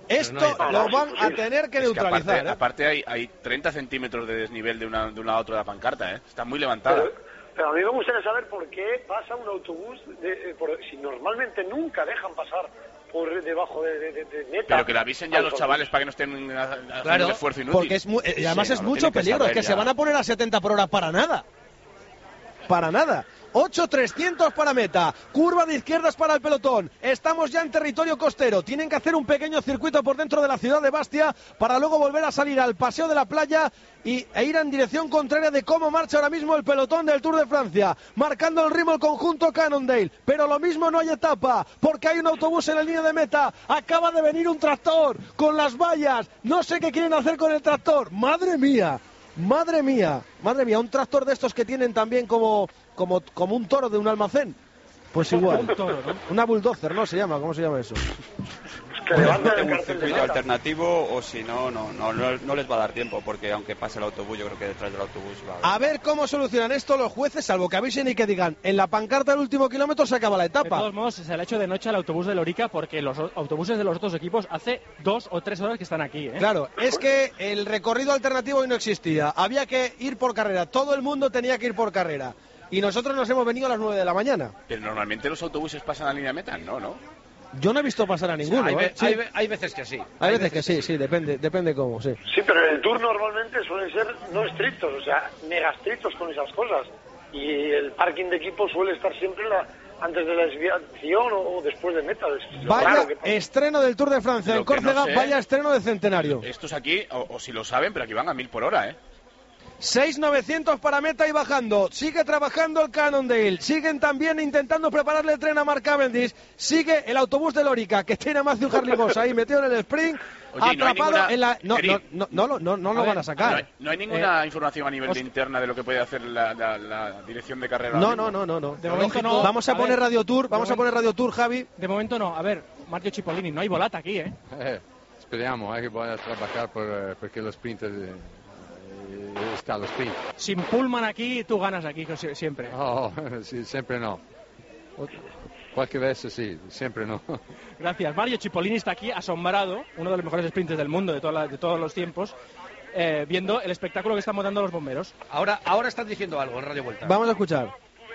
Esto lo van a tener que neutralizar. Aparte hay 30 centímetros de desnivel de un lado a otro de la pancarta, Está muy levantada. Pero a mí me gustaría saber por qué pasa un autobús, si normalmente nunca dejan pasar por debajo de meta. Pero que le avisen ya a los chavales para que no estén haciendo un esfuerzo inútil. Porque además es mucho peligro, es que se van a poner a 70 por hora para nada. Para nada. 8.300 para meta, curva de izquierdas para el pelotón, estamos ya en territorio costero, tienen que hacer un pequeño circuito por dentro de la ciudad de Bastia para luego volver a salir al paseo de la playa e ir en dirección contraria de cómo marcha ahora mismo el pelotón del Tour de Francia, marcando el ritmo el conjunto Cannondale, pero lo mismo no hay etapa, porque hay un autobús en la línea de meta, acaba de venir un tractor con las vallas, no sé qué quieren hacer con el tractor, madre mía, un tractor de estos que tienen también como un toro de un almacén. Pues igual. Un toro, ¿no? Una bulldozer, ¿no? ¿Cómo se llama eso? Un circuito alternativo o si no les va a dar tiempo, porque aunque pase el autobús, yo creo que detrás del autobús va a ver cómo solucionan esto los jueces, salvo que avisen y que digan, en la pancarta del último kilómetro se acaba la etapa. De todos modos, se le ha hecho de noche al autobús de Lorica porque los autobuses de los otros equipos hace 2 o 3 horas que están aquí, Claro, es que el recorrido alternativo hoy no existía, había que ir por carrera, todo el mundo tenía que ir por carrera. Y nosotros nos hemos venido a las 9 de la mañana. Pero normalmente los autobuses pasan a la línea meta, ¿no? Yo no he visto pasar a ninguno. Hay veces que sí. Hay veces que sí, depende cómo, sí. Sí, pero en el Tour normalmente suelen ser no estrictos, o sea, mega estrictos con esas cosas. Y el parking de equipo suele estar siempre antes de la desviación o después de meta. Vaya estreno del Tour de Francia en Córcega, vaya estreno de centenario. Estos aquí, o si lo saben, pero aquí van a 1000 por hora, 6.900 para meta y bajando. Sigue trabajando el Cannondale. Siguen también intentando prepararle el tren a Mark Cavendish. Sigue el autobús de Lorica, que tiene más de un Harley Boss ahí metido en el sprint. Oye, atrapado en la... No lo van a sacar. No hay ninguna información a nivel de interna de lo que puede hacer la dirección de carrera. No. De momento no. Vamos a poner Radio Tour, Javi. De momento no. A ver, Mario Cipollini, no hay volata aquí, Speriamo che vada a trabajar perché lo sprint está lo sprint. Sin Pullman aquí, tú ganas aquí siempre. Oh, sí, siempre no. Cualquier vez sí, siempre no. Gracias. Mario Cipollini está aquí asombrado, uno de los mejores sprinters del mundo de todos los tiempos, viendo el espectáculo que estamos dando los bomberos. Ahora están diciendo algo en Radio Vuelta. Vamos a escuchar.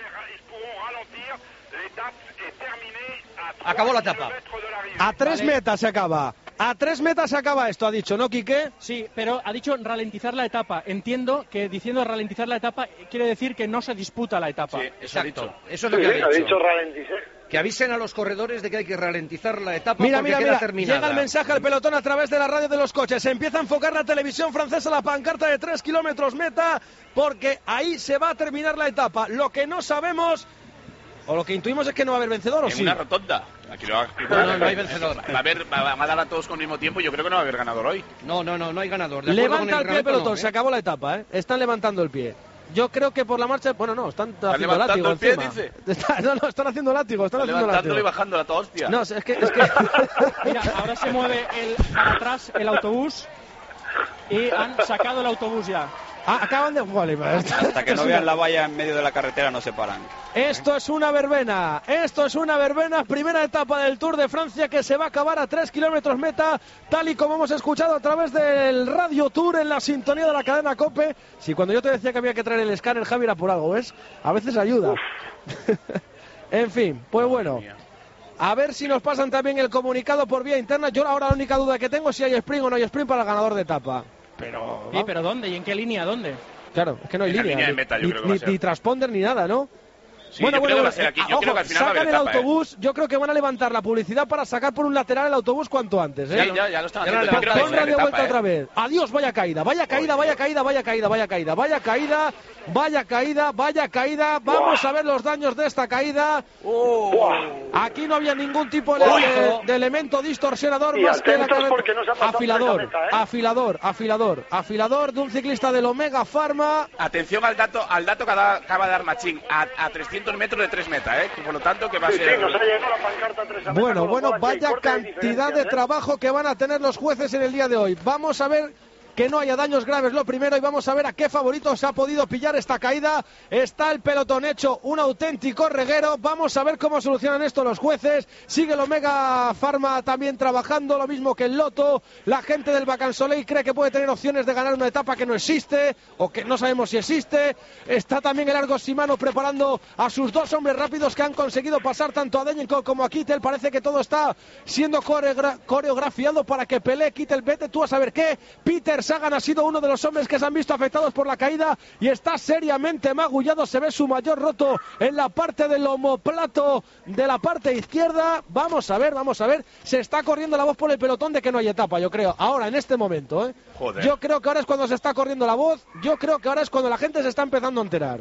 Acabó la etapa. A 3 metas se acaba. A 3 metas se acaba esto, ha dicho, ¿no, Quique? Sí, pero ha dicho ralentizar la etapa. Entiendo que diciendo ralentizar la etapa quiere decir que no se disputa la etapa. Sí, exacto. Eso es lo que ha dicho ralentizar. Que avisen a los corredores de que hay que ralentizar la etapa mira, porque queda terminada. Llega el mensaje al pelotón a través de la radio de los coches. Se empieza a enfocar la televisión francesa la pancarta de 3 kilómetros meta porque ahí se va a terminar la etapa. Lo que no sabemos... O lo que intuimos es que no va a haber vencedor, ¿o sí? En una rotonda. Aquí lo no hay vencedor. Va a dar a todos con el mismo tiempo. Yo creo que no va a haber ganador hoy. No hay ganador. Levanta el pie el pelotón, se acabó la etapa, Están levantando el pie. Yo creo que por la marcha... Bueno, no, están haciendo látigo el pie, encima. Dice. Están haciendo látigo, levantándolo y bajando la toda hostia. No, es que... Mira, ahora se mueve para atrás el autobús y han sacado el autobús ya. Acaban de jugar. Hasta que no vean la valla en medio de la carretera no se paran. Esto es una verbena. Primera etapa del Tour de Francia que se va a acabar a 3 kilómetros meta, tal y como hemos escuchado a través del Radio Tour en la sintonía de la cadena COPE. Si cuando yo te decía que había que traer el escáner, Javi, era por algo, ¿ves? A veces ayuda. En fin, pues bueno. A ver si nos pasan también el comunicado por vía interna. Yo ahora la única duda que tengo es si hay sprint o no hay sprint para el ganador de etapa. Pero ¿dónde? ¿Y en qué línea? ¿Dónde? Claro, es que no hay línea de meta, yo creo que va a ser. Ni transponder ni nada, ¿no? Sí, bueno, yo creo que va a ser aquí. Yo creo que al final va a haber sacan el etapa, autobús. Yo creo que van a levantar la publicidad para sacar por un lateral el autobús cuanto antes, Sí, ya lo están haciendo. Yo creo que va a Pon ser Radio etapa, Vuelta otra vez. Adiós, vaya caída. Vamos a ver los daños de esta caída. Aquí no había ningún tipo de elemento distorsionador más que la afilador de un ciclista del Omega Pharma. Atención al dato que acaba de dar Machín, a 300 metros de 3 metas, por lo tanto que va a ser... nos ha llegado la pancarta 3 a Bueno, vaya cantidad de trabajo que van a tener los jueces en el día de hoy. Vamos a ver que no haya daños graves lo primero, y vamos a ver a qué favorito se ha podido pillar esta caída. Está el pelotón hecho un auténtico reguero. Vamos a ver cómo solucionan esto los jueces. Sigue el Omega Pharma también trabajando, lo mismo que el Loto. La gente del Vacansoleil cree que puede tener opciones de ganar una etapa que no existe, o que no sabemos si existe. Está también el Argos Shimano preparando a sus dos hombres rápidos que han conseguido pasar tanto a Degenkolb como a Kittel. Parece que todo está siendo coreografiado para que pelee Kittel. Vete tú a saber qué. Peter Sagan ha sido uno de los hombres que se han visto afectados por la caída y está seriamente magullado. Se ve su mayor roto en la parte del omoplato de la parte izquierda. Vamos a ver. Se está corriendo la voz por el pelotón de que no hay etapa, yo creo. Ahora, en este momento, Joder. Yo creo que ahora es cuando se está corriendo la voz. Yo creo que ahora es cuando la gente se está empezando a enterar.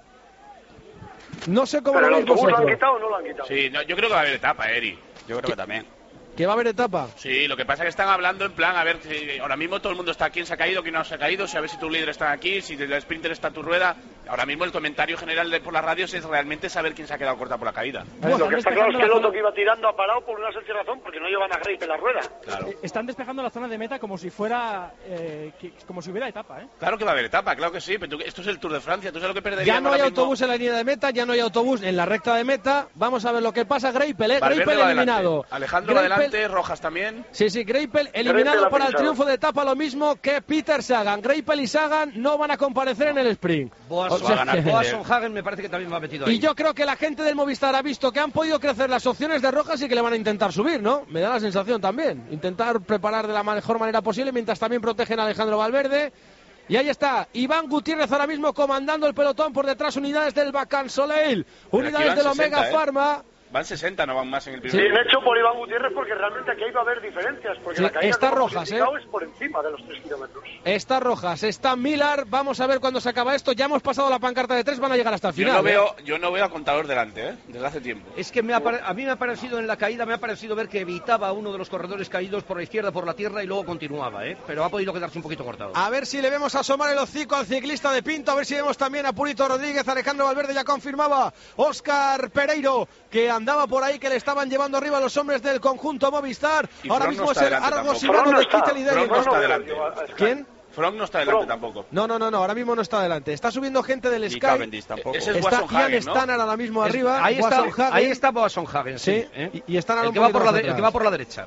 No sé cómo ¿Pero lo el veis autobús lo han vosotros. quitado o no lo han quitado? Sí, no, yo creo que va a haber etapa, Eri. Yo creo que también. ¿Que va a haber etapa? Sí, lo que pasa es que están hablando en plan, a ver, si ahora mismo todo el mundo está quién se ha caído, quién no se ha caído, si a ver si tu líder está aquí, si el sprinter está a tu rueda. Ahora mismo el comentario general por las radios es realmente saber quién se ha quedado corta por la caída. Lo que está claro es que el otro que iba tirando ha parado por una sencilla razón, porque no llevan a Grape en la rueda. Claro. Están despejando la zona de meta como si fuera como si hubiera etapa, Claro que va a haber etapa, claro que sí, pero esto es el Tour de Francia, tú sabes lo que perderíamos Ya no hay ahora mismo? autobús en la línea de meta, ya no hay autobús en la recta de meta. Vamos a ver lo que pasa. Greipel, Valverde Greipel va eliminado. adelante. Alejandro va Greipel- adelante, Rojas también. Sí, Greipel eliminado Greipel ha para el pinchado. triunfo de etapa, lo mismo que Peter Sagan. Greipel y Sagan no van a comparecer en el sprint. Boasson va a ganar Peter. Hagen me parece que también va metido ahí. Y yo creo que la gente del Movistar ha visto que han podido crecer las opciones de Rojas y que le van a intentar subir, ¿no? Me da la sensación también. Intentar preparar de la mejor manera posible mientras también protegen a Alejandro Valverde. Y ahí está, Iván Gutiérrez ahora mismo comandando el pelotón, por detrás unidades del Vacansoleil, unidades van del Omega 60, Pharma. Van 60, no van más en el Sí, primer. de hecho por Iván Gutiérrez, porque realmente aquí va a haber diferencias, porque Sí, la caída está que hemos Rojas, indicado es por encima de los 3 kilómetros. Está Rojas, está Millar, vamos a ver cuándo se acaba esto. Ya hemos pasado la pancarta de 3, van a llegar hasta el final. Yo no veo a Contador delante, desde hace tiempo. Es que a mí me ha parecido en la caída, me ha parecido ver que evitaba a uno de los corredores caídos por la izquierda, por la tierra, y luego continuaba, pero ha podido quedarse un poquito cortado. A ver si le vemos asomar el hocico al ciclista de Pinto, a ver si vemos también a Purito Rodríguez. Alejandro Valverde ya confirmaba. Óscar Pereiro, que andaba por ahí, que le estaban llevando arriba a los hombres del conjunto Movistar. Y Ahora Froome mismo no es está el delante Argos tampoco. Shimano Froome no de está. Kittel y Froome Degenkolb. no está delante. ¿Quién? Froome no está delante Froome. tampoco. No, ahora mismo no está delante. Está subiendo gente del Y Sky. Cavendish tampoco. Ese es Está Boasson Ian Hagen, ¿no? Stannard ahora mismo arriba. Ahí Boasson Hagen. está Boasson Hagen, sí. Y están ahora el un que va poquito por más el que atrás. va por la derecha.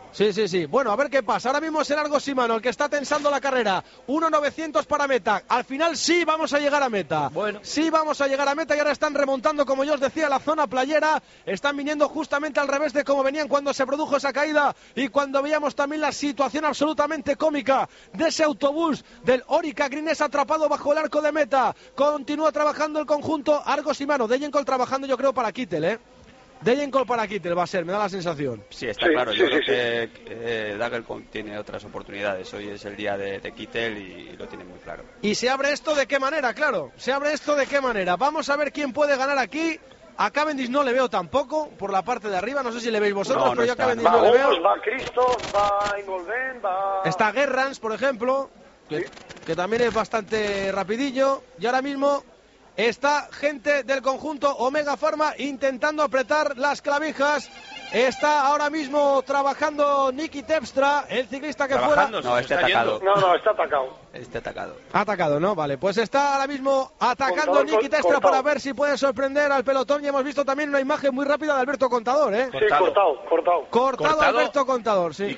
Sí. Bueno, a ver qué pasa. Ahora mismo es el Argos Shimano el que está tensando la carrera. 1.900 para meta. Al final sí vamos a llegar a meta. Bueno. Sí vamos a llegar a meta y ahora están remontando, como yo os decía, la zona playera. Están viniendo justamente al revés de como venían cuando se produjo esa caída y cuando veíamos también la situación absolutamente cómica de ese autobús del Orica Grines atrapado bajo el arco de meta. Continúa trabajando el conjunto Argos Shimano. Degenkolb trabajando, yo creo, para Kittel, Degenkolb para Kittel va a ser, me da la sensación. Sí, está claro. Yo creo que Dagercombe tiene otras oportunidades. Hoy es el día de Kittel y lo tiene muy claro. ¿Y se abre esto de qué manera? Claro, se abre esto de qué manera. Vamos a ver quién puede ganar aquí. A Cavendish no le veo tampoco por la parte de arriba. No sé si le veis vosotros, No, pero yo a está, Cavendish Va no le veo. Oms, va Christoph, va Involven, va... Está Gerrans, por ejemplo, que también es bastante rapidillo. Y ahora mismo está gente del conjunto Omega Pharma intentando apretar las clavijas. Está ahora mismo trabajando Niki Terpstra, el ciclista que Trabajando, No, se este está atacado. yendo. No, está atacado. Este atacado. Ha atacado, ¿no? Vale, pues está ahora mismo atacando Contador, Niki Terpstra cortado. para ver si puede sorprender al pelotón. Y hemos visto también una imagen muy rápida de Alberto Contador, Sí, cortado. Cortado Alberto Contador, sí.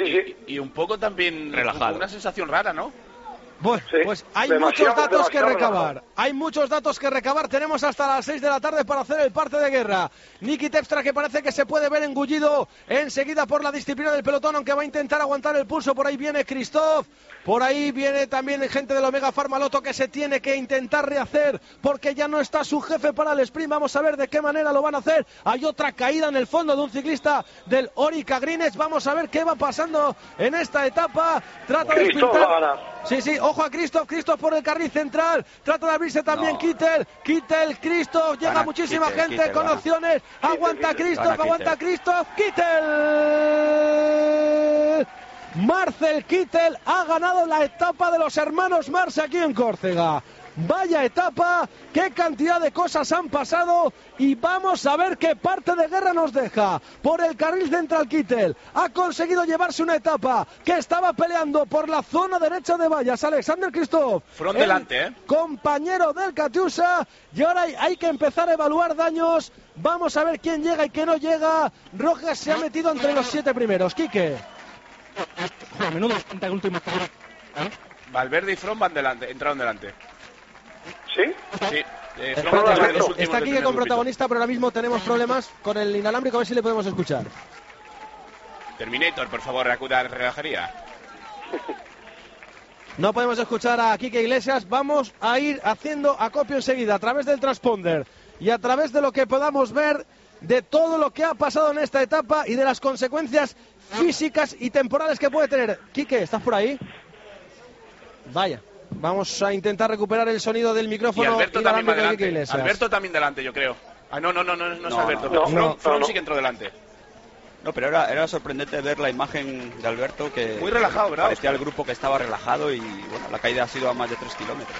Y un poco también Relajado. una sensación rara, ¿no? Bueno, Sí, pues hay demasiado, muchos datos que demasiado recabar. relajado. Hay muchos datos que recabar. Tenemos hasta las 6 de la tarde para hacer el parte de guerra. Niki Terpstra, que parece que se puede ver engullido enseguida por la disciplina del pelotón, aunque va a intentar aguantar el pulso. Por ahí viene Christoph. Por ahí viene también gente del Omega Pharma Lotto, que se tiene que intentar rehacer porque ya no está su jefe para el sprint. Vamos a ver de qué manera lo van a hacer. Hay otra caída en el fondo de un ciclista del Orica Grines. Vamos a ver qué va pasando en esta etapa. Trata de Christoph sprintar. va a ganar. Sí, ojo a Christoph por el carril central, trata de abrirse también No. Kittel, Christoph, llega Gana muchísima Kittel, gente Kittel con gana. opciones, aguanta Kittel. Christoph, Gana aguanta Kittel. Christoph, Kittel. Marcel Kittel ha ganado la etapa de los hermanos Mars aquí en Córcega. Vaya etapa, qué cantidad de cosas han pasado y vamos a ver qué parte de guerra nos deja. Por el carril central Kittel ha conseguido llevarse una etapa que estaba peleando por la zona derecha de vallas. Alexander Kristoff, Front delante, compañero del Katyusha, y ahora hay que empezar a evaluar daños. Vamos a ver quién llega y quién no llega. Rojas se ha metido entre los 7 primeros. Quique. Menudo el último. Valverde y Front van delante, entraron delante. ¿Sí? Sí. Está Quique con protagonista, pero ahora mismo tenemos problemas con el inalámbrico, a ver si le podemos escuchar. Terminator, por favor, acuda a la relojería. No podemos escuchar a Quique Iglesias. Vamos a ir haciendo acopio enseguida a través del transponder y a través de lo que podamos ver de todo lo que ha pasado en esta etapa y de las consecuencias físicas y temporales que puede tener. Quique, ¿estás por ahí? Vaya. Vamos a intentar recuperar el sonido del micrófono. Y Alberto también va delante. Iglesias. Alberto también delante, yo creo. No es Alberto. Front sí que entró delante. No, pero era sorprendente ver la imagen de Alberto, que muy relajado, ¿verdad? Parecía el grupo que estaba relajado y bueno, la caída ha sido a más de 3 kilómetros.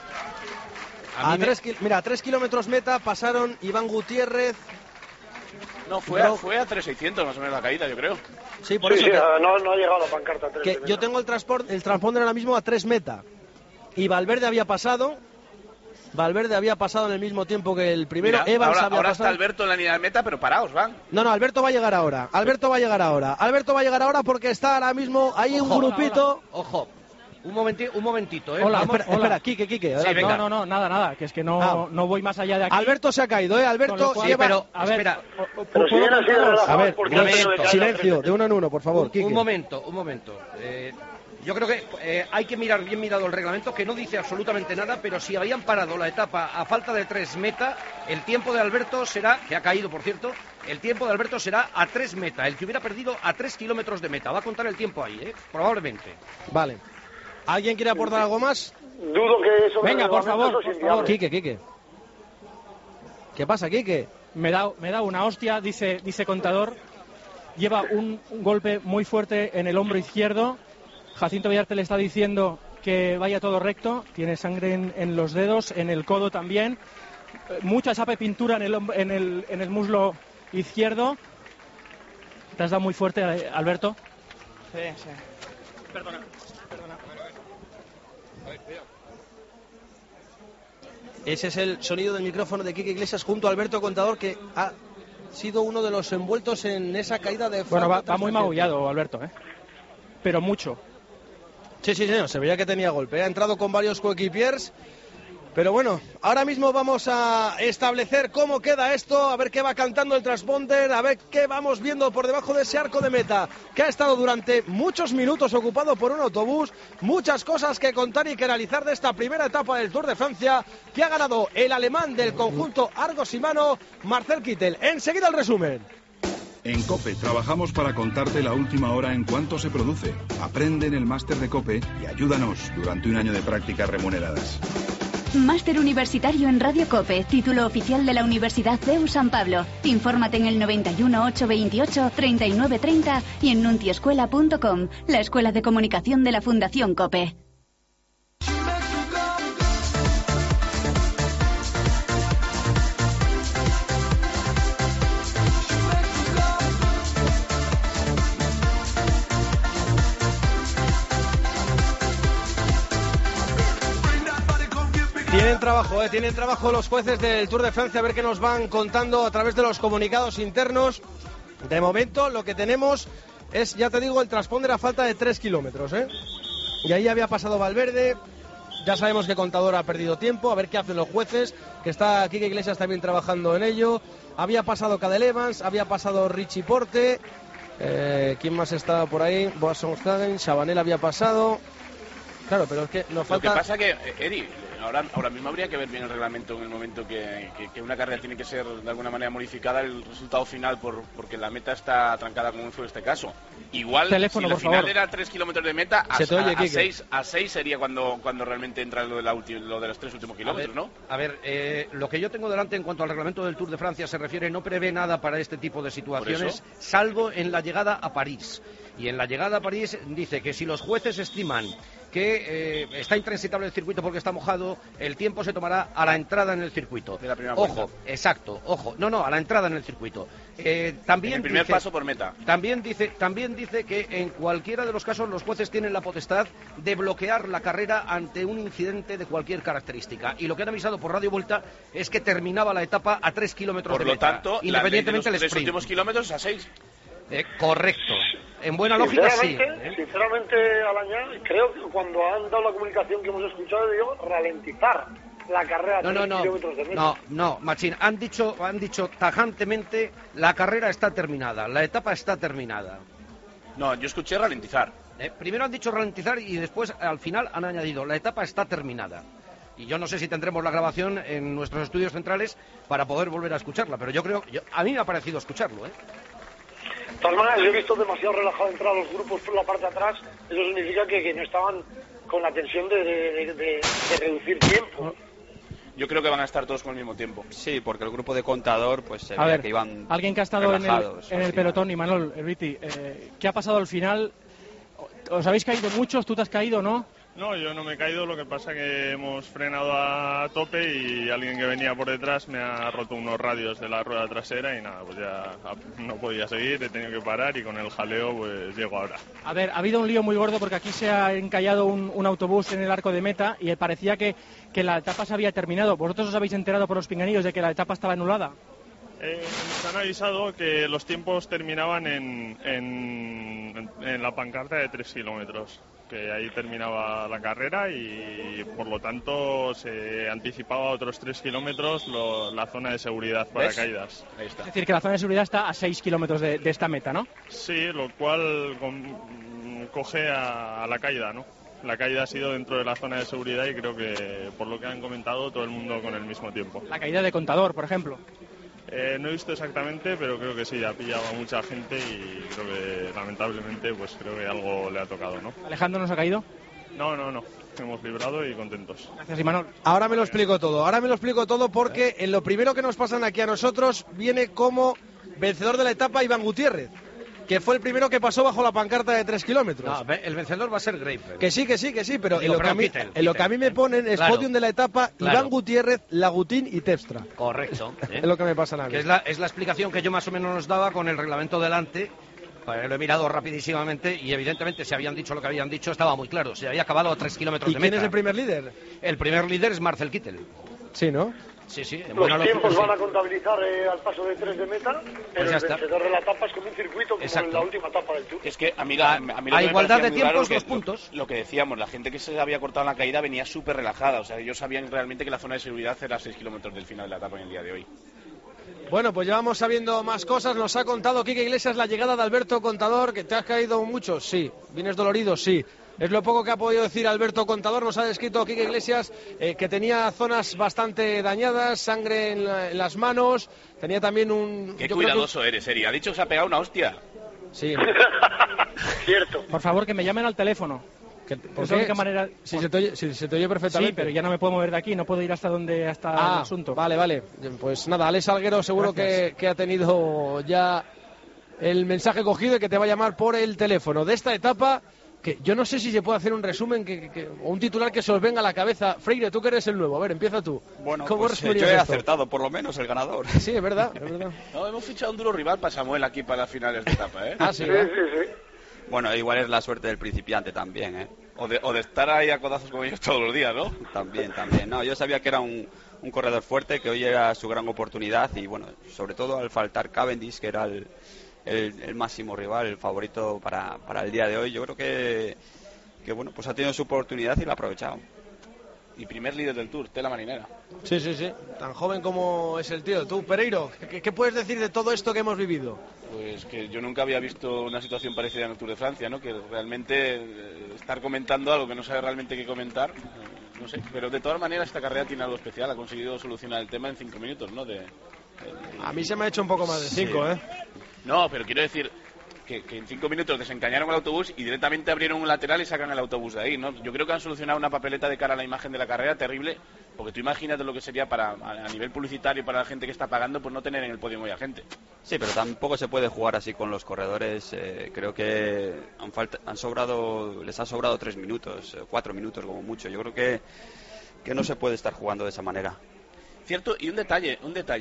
A 3 kilómetros meta pasaron Iván Gutiérrez. No, fue a 3.600 más o menos la caída, yo creo. Sí, por eso. Sí, no ha llegado la pancarta a 3 que yo tengo el transponder ahora mismo a 3 meta. Y Valverde había pasado en el mismo tiempo que el primero. Mira, Evans ahora pasado. está Alberto en la línea de meta, pero paraos, van. No, Alberto va a llegar ahora. Alberto va a llegar ahora porque está ahora mismo ahí un grupito. Ojo. Un momentito, ¿eh? Hola, espera, Quique. Sí, venga. No, nada, que es que no voy más allá de aquí. Alberto se ha caído, Alberto cual, lleva... pero, a ver, espera. Pero si viene así de relajado, A ver, ¿por qué no le cae silencio, la de uno en uno, por favor, Quique. Un momento. Yo creo que hay que mirar bien mirado el reglamento, que no dice absolutamente nada, pero si habían parado la etapa a falta de 3 meta, el tiempo de Alberto será, que ha caído por cierto, el tiempo de Alberto será a 3 meta, el que hubiera perdido a 3 kilómetros de meta. Va a contar el tiempo ahí, probablemente. Vale. ¿Alguien quiere aportar algo más? Dudo que eso... Venga, por favor. Quique. ¿Qué pasa, Quique? Me da una hostia, dice Contador. Lleva un golpe muy fuerte en el hombro izquierdo. Jacinto Villarte le está diciendo que vaya todo recto. Tiene sangre en los dedos, en el codo también. Mucha chapa y pintura en el muslo izquierdo. ¿Te has dado muy fuerte, Alberto? Sí. Perdona. Ese es el sonido del micrófono de Quique Iglesias junto a Alberto Contador, que ha sido uno de los envueltos en esa caída de... Bueno, va muy magullado, Alberto, pero mucho. Sí, se veía que tenía golpe. Ha entrado con varios coequipiers. Pero bueno, ahora mismo vamos a establecer cómo queda esto, a ver qué va cantando el transponder, a ver qué vamos viendo por debajo de ese arco de meta, que ha estado durante muchos minutos ocupado por un autobús. Muchas cosas que contar y que analizar de esta primera etapa del Tour de Francia, que ha ganado el alemán del conjunto Argos Shimano, Marcel Kittel. Enseguida el resumen. En COPE trabajamos para contarte la última hora en cuanto se produce. Aprende en el máster de COPE y ayúdanos durante un año de prácticas remuneradas. Máster Universitario en Radio COPE, título oficial de la Universidad CEU San Pablo. Infórmate en el 91 828 3930 y en nuntiescuela.com, la escuela de comunicación de la Fundación COPE. Tienen trabajo los jueces del Tour de Francia, a ver qué nos van contando a través de los comunicados internos. De momento lo que tenemos es, ya te digo, el transponder a falta de 3 kilómetros, Y ahí había pasado Valverde. Ya sabemos que Contador ha perdido tiempo, a ver qué hacen los jueces, que está Quique Iglesias también trabajando en ello. Había pasado Cadel Evans, había pasado Richie Porte. ¿Quién más estaba por ahí? Boasson Hagen, Chabanel había pasado. Claro, pero es que nos falta... Lo que pasa que, Eri, ahora mismo habría que ver bien el reglamento en el momento que una carrera tiene que ser de alguna manera modificada el resultado final porque la meta está trancada, como fue este caso. Igual, teléfono, si la final favor. era 3 kilómetros de meta, a 6 sería cuando realmente entra lo de los 3 últimos kilómetros, ¿no? A ver, lo que yo tengo delante en cuanto al reglamento del Tour de Francia se refiere, no prevé nada para este tipo de situaciones, salvo en la llegada a París. Y en la llegada a París dice que si los jueces estiman que está intransitable el circuito porque está mojado, el tiempo se tomará a la entrada en el circuito. De la primera ojo, vuelta. exacto, ojo, no, a la entrada en el circuito. También en el primer paso por meta. También dice que en cualquiera de los casos los jueces tienen la potestad de bloquear la carrera ante un incidente de cualquier característica. Y lo que han avisado por Radio Vuelta es que terminaba la etapa a 3 kilómetros de meta. Por lo tanto, independientemente del los 3 sprint. últimos kilómetros a 6. Correcto. En buena lógica, sí. Sinceramente, Alañá, creo que cuando han dado la comunicación que hemos escuchado, digo, ralentizar la carrera a 3 kilómetros de meta. No, Machín, han dicho tajantemente, la carrera está terminada, la etapa está terminada. No, yo escuché ralentizar. Primero han dicho ralentizar y después, al final, han añadido, la etapa está terminada. Y yo no sé si tendremos la grabación en nuestros estudios centrales para poder volver a escucharla, pero a mí me ha parecido escucharlo, De todas maneras, yo he visto demasiado relajado entrar a los grupos por la parte de atrás. Eso significa que no estaban con la tensión de reducir tiempo. Yo creo que van a estar todos con el mismo tiempo. Sí, porque el grupo de contador, pues se A veía ver, que iban alguien que ha estado en el pelotón, y Imanol, Erviti, ¿qué ha pasado al final? ¿Os habéis caído muchos? ¿Tú te has caído, no? No, yo no me he caído, lo que pasa que hemos frenado a tope y alguien que venía por detrás me ha roto unos radios de la rueda trasera y nada, pues ya no podía seguir, he tenido que parar y con el jaleo pues llego ahora. A ver, ha habido un lío muy gordo porque aquí se ha encallado un autobús en el arco de meta y parecía que la etapa se había terminado. ¿Vosotros os habéis enterado por los pinganillos de que la etapa estaba anulada? Nos han avisado que los tiempos terminaban en la pancarta de 3 kilómetros. Que ahí terminaba la carrera y por lo tanto se anticipaba otros 3 kilómetros la zona de seguridad para caídas. Ahí está. Es decir, que la zona de seguridad está a 6 kilómetros de esta meta, ¿no? Sí, lo cual coge a la caída, ¿no? La caída ha sido dentro de la zona de seguridad y creo que, por lo que han comentado, todo el mundo con el mismo tiempo. La caída de contador, por ejemplo. No he visto exactamente, pero creo que sí, ha pillado a mucha gente y creo que lamentablemente pues creo que algo le ha tocado, ¿no? ¿Alejandro nos ha caído? No, hemos librado y contentos. Gracias, Imanol. Ahora me lo explico todo porque en lo primero que nos pasan aquí a nosotros viene como vencedor de la etapa Iván Gutiérrez, que fue el primero que pasó bajo la pancarta de 3 kilómetros. No, el vencedor va a ser Greipel. Que sí, pero en lo que a mí me ponen es podium de la etapa Iván Gutiérrez, Lagutín y Tepstra. Correcto. Es lo que me pasa a mí. Que es la explicación que yo más o menos nos daba con el reglamento delante. Lo he mirado rapidísimamente y evidentemente si habían dicho lo que habían dicho estaba muy claro. Se había acabado a 3 kilómetros de meta. ¿Y quién es el primer líder? El primer líder es Marcel Kittel. Sí, ¿no? Sí. Los tiempos van a contabilizar al paso de 3 de meta, pero pues el vencedor de la etapa es como un circuito, como en la última etapa del Tour. Es que a mí lo a que igualdad de me parecía muy tiempos, raro 2 puntos. Lo que decíamos, la gente que se había cortado en la caída venía súper relajada. O sea, ellos sabían realmente que la zona de seguridad era 6 kilómetros del final de la etapa en el día de hoy. Bueno, pues ya vamos sabiendo más cosas. Nos ha contado Quique Iglesias la llegada de Alberto Contador. ¿Que te has caído mucho? Sí. ¿Vienes dolorido? Sí. Es lo poco que ha podido decir Alberto Contador. Nos ha descrito Quique Iglesias que tenía zonas bastante dañadas, sangre en las manos, tenía también un... Qué cuidadoso eres, Eri. Ha dicho que se ha pegado una hostia. Sí. Cierto. Por favor, que me llamen al teléfono. ¿Por es la única manera... Si se te oye perfectamente. Sí, pero ya no me puedo mover de aquí, no puedo ir hasta el asunto. Vale. Pues nada, Alex Alguero seguro que ha tenido ya el mensaje cogido y que te va a llamar por el teléfono de esta etapa, que yo no sé si se puede hacer un resumen o un titular que se os venga a la cabeza. Freire, tú que eres el nuevo, a ver, empieza tú. Bueno, ¿Cómo pues yo he esto? acertado por lo menos el ganador. Sí, es verdad. No, hemos fichado un duro rival para Samuel aquí para las finales de etapa, ¿eh? Ah, sí. Bueno, igual es la suerte del principiante también, ¿eh? O de estar ahí a codazos con ellos todos los días, ¿no? También. No, yo sabía que era un corredor fuerte, que hoy era su gran oportunidad y, bueno, sobre todo al faltar Cavendish, que era el máximo rival, el favorito para el día de hoy, yo creo que bueno, pues ha tenido su oportunidad y la ha aprovechado. Y primer líder del Tour, tela marinera. Sí. Tan joven como es el tío. Tú, Pereiro, ¿qué puedes decir de todo esto que hemos vivido? Pues que yo nunca había visto una situación parecida en el Tour de Francia, ¿no? Que realmente estar comentando algo que no sabe realmente qué comentar, no sé. Pero de todas maneras esta carrera tiene algo especial, ha conseguido solucionar el tema en 5 minutos, ¿no? A mí se me ha hecho un poco más de 5, ¿eh? No, pero quiero decir que en 5 minutos desencañaron el autobús y directamente abrieron un lateral y sacan el autobús de ahí, ¿no? Yo creo que han solucionado una papeleta de cara a la imagen de la carrera terrible, porque tú imagínate lo que sería a nivel publicitario para la gente que está pagando, pues no tener en el podio hoy a gente. Sí, pero tampoco se puede jugar así con los corredores. Creo que les ha sobrado 3 minutos, 4 minutos como mucho. Yo creo que no se puede estar jugando de esa manera. Cierto, y un detalle.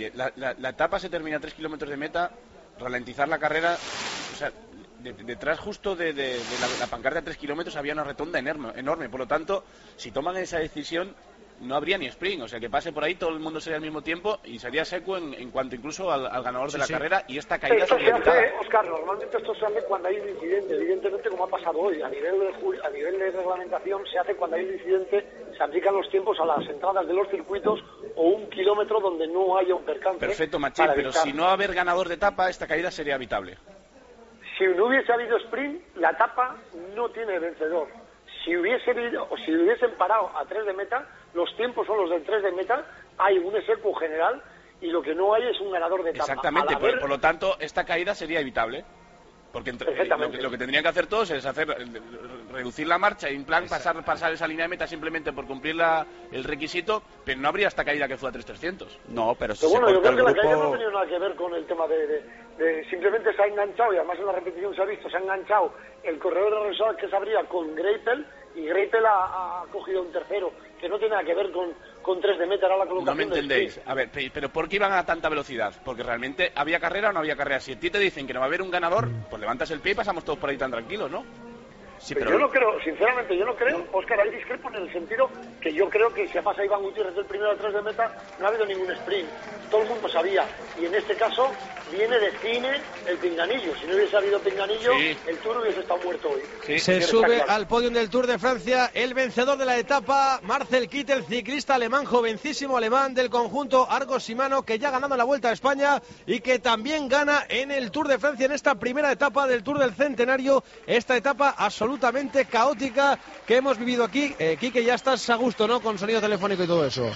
La etapa se termina a 3 kilómetros de meta, ralentizar la carrera, o sea, detrás justo de la pancarta de 3 kilómetros había una rotonda enorme, por lo tanto, si toman esa decisión, no habría ni sprint, o sea, que pase por ahí, todo el mundo sería al mismo tiempo y sería seco en cuanto incluso al ganador de la carrera, y esta caída esto sería se hace, Óscar, normalmente esto se hace cuando hay un incidente, evidentemente como ha pasado hoy, a nivel de reglamentación se hace cuando hay un incidente, se aplican los tiempos a las entradas de los circuitos o 1 kilómetro donde no haya un percance. Perfecto, Machín, pero si no haber ganador de etapa, esta caída sería evitable. Si no hubiese habido sprint, la etapa no tiene vencedor. Si hubiesen parado a 3 de meta, los tiempos son los del 3 de meta, hay un exequo general y lo que no hay es un ganador de etapa. Exactamente, por lo tanto, esta caída sería evitable. Porque lo que tendrían que hacer todos es reducir la marcha y en plan pasar esa línea de meta simplemente por cumplir el requisito, pero no habría esta caída que fue a 3.300. No, pero bueno, yo creo que la caída no ha tenido nada que ver con el tema de simplemente se ha enganchado, y además en la repetición se ha visto, se ha enganchado el corredor de Repsol que se abría con Greipel, y Greipel ha cogido un tercero, que no tiene nada que ver con 3 de meta, era la colocación. No me entendéis. A ver, pero ¿por qué iban a tanta velocidad? Porque realmente había carrera o no había carrera. Si a ti te dicen que no va a haber un ganador, pues levantas el pie y pasamos todos por ahí tan tranquilos, ¿no? Sí, pero yo no creo, sinceramente, Óscar, ahí discrepo en el sentido que yo creo que si pasa Iván Gutiérrez del primero al 3 de meta, no ha habido ningún sprint. Todo el mundo sabía. Y en este caso viene de cine el pinganillo. Si no hubiese habido pinganillo, el Tour hubiese estado muerto hoy. Se sube al podio del Tour de Francia el vencedor de la etapa, Marcel Kittel, ciclista alemán, jovencísimo alemán del conjunto Argo Shimano, que ya ha ganado la Vuelta a España y que también gana en el Tour de Francia en esta primera etapa del Tour del Centenario. Esta etapa absolutamente caótica que hemos vivido aquí. Quique, ya estás a gusto, ¿no? Con sonido telefónico y todo eso.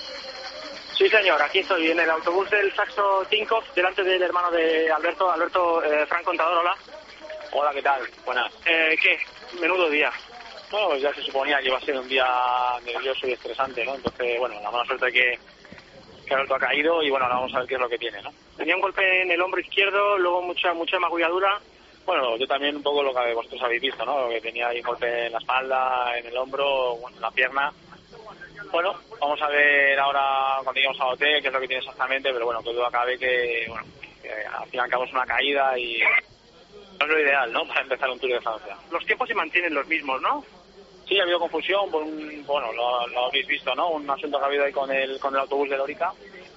Sí, señor, aquí estoy en el autobús del Saxo Tinkoff, delante del hermano de Alberto Fran Contador. Hola. Hola, ¿qué tal? Buenas. ¿Qué? Menudo día. Bueno, pues ya se suponía que iba a ser un día nervioso y estresante, ¿no? Entonces, bueno, la mala suerte que Alberto ha caído y, bueno, ahora vamos a ver qué es lo que tiene, ¿no? Tenía un golpe en el hombro izquierdo, luego mucha magulladura. Bueno, yo también un poco lo que vosotros habéis visto, ¿no? Que tenía ahí un golpe en la espalda, en el hombro, en la pierna. Bueno, vamos a ver ahora cuando lleguemos al hotel qué es lo que tiene exactamente, pero bueno, que duda cabe que al fin y al cabo es una caída y no es lo ideal, ¿no? Para empezar un Tour de Francia. Los tiempos se mantienen los mismos, ¿no? Sí, ha habido confusión por lo habéis visto, ¿no? Un asunto que ha habido ahí con el autobús de Lorica.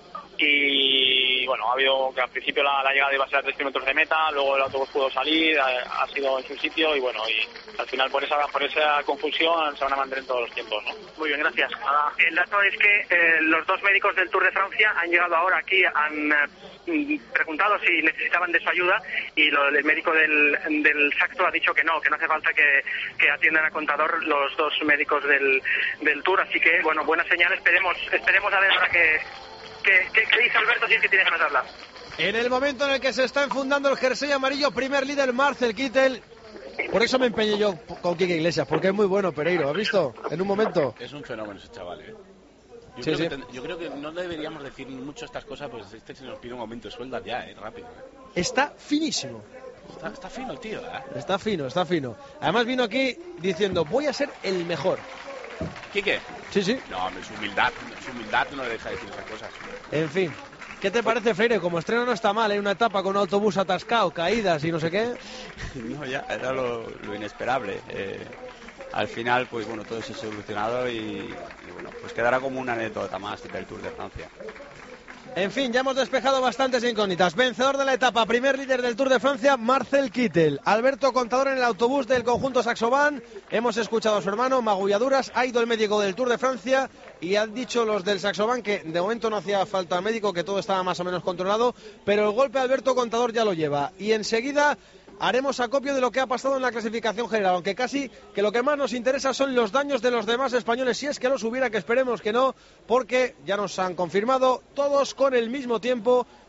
Y bueno, ha habido que al principio la llegada iba a ser a 3 kilómetros de meta, luego el autobús pudo salir, ha sido en su sitio y bueno, y al final por esa confusión se van a mantener todos los tiempos, ¿no? Muy bien, gracias. El dato es que los 2 médicos del Tour de Francia han llegado ahora aquí, han preguntado si necesitaban de su ayuda y el médico del Saxo ha dicho que no hace falta que atiendan a Contador los 2 médicos del Tour, así que bueno, buena señal, esperemos a ver ahora ¿Qué dice Alberto si es que tiene ganas de hablar? En el momento en el que se está enfundando el jersey amarillo, primer líder Marcel Kittel. Por eso me empeñé yo con Quique Iglesias, porque es muy bueno Pereiro, ¿has visto? En un momento. Es un fenómeno ese chaval, ¿eh? Yo creo que no deberíamos decir mucho estas cosas, pues se nos pide un aumento de sueldo ya, rápido. Está finísimo. Está fino el tío, ¿eh? Está fino. Además vino aquí diciendo, voy a ser el mejor. ¿Quique? Sí. No, su humildad no le deja decir esas cosas. En fin, ¿qué te parece, Freire? Como estreno no está mal, hay una etapa con un autobús atascado, caídas y no sé qué. No, ya, era lo inesperable. Al final, pues bueno, todo se ha solucionado y bueno, pues quedará como una anécdota más del Tour de Francia. En fin, ya hemos despejado bastantes incógnitas. Vencedor de la etapa, primer líder del Tour de Francia, Marcel Kittel. Alberto Contador en el autobús del conjunto Saxoban. Hemos escuchado a su hermano, magulladuras. Ha ido el médico del Tour de Francia y han dicho los del Saxoban que de momento no hacía falta médico, que todo estaba más o menos controlado. Pero el golpe de Alberto Contador ya lo lleva. Y enseguida haremos acopio de lo que ha pasado en la clasificación general, aunque casi que lo que más nos interesa son los daños de los demás españoles, si es que los hubiera, que esperemos que no, porque ya nos han confirmado todos con el mismo tiempo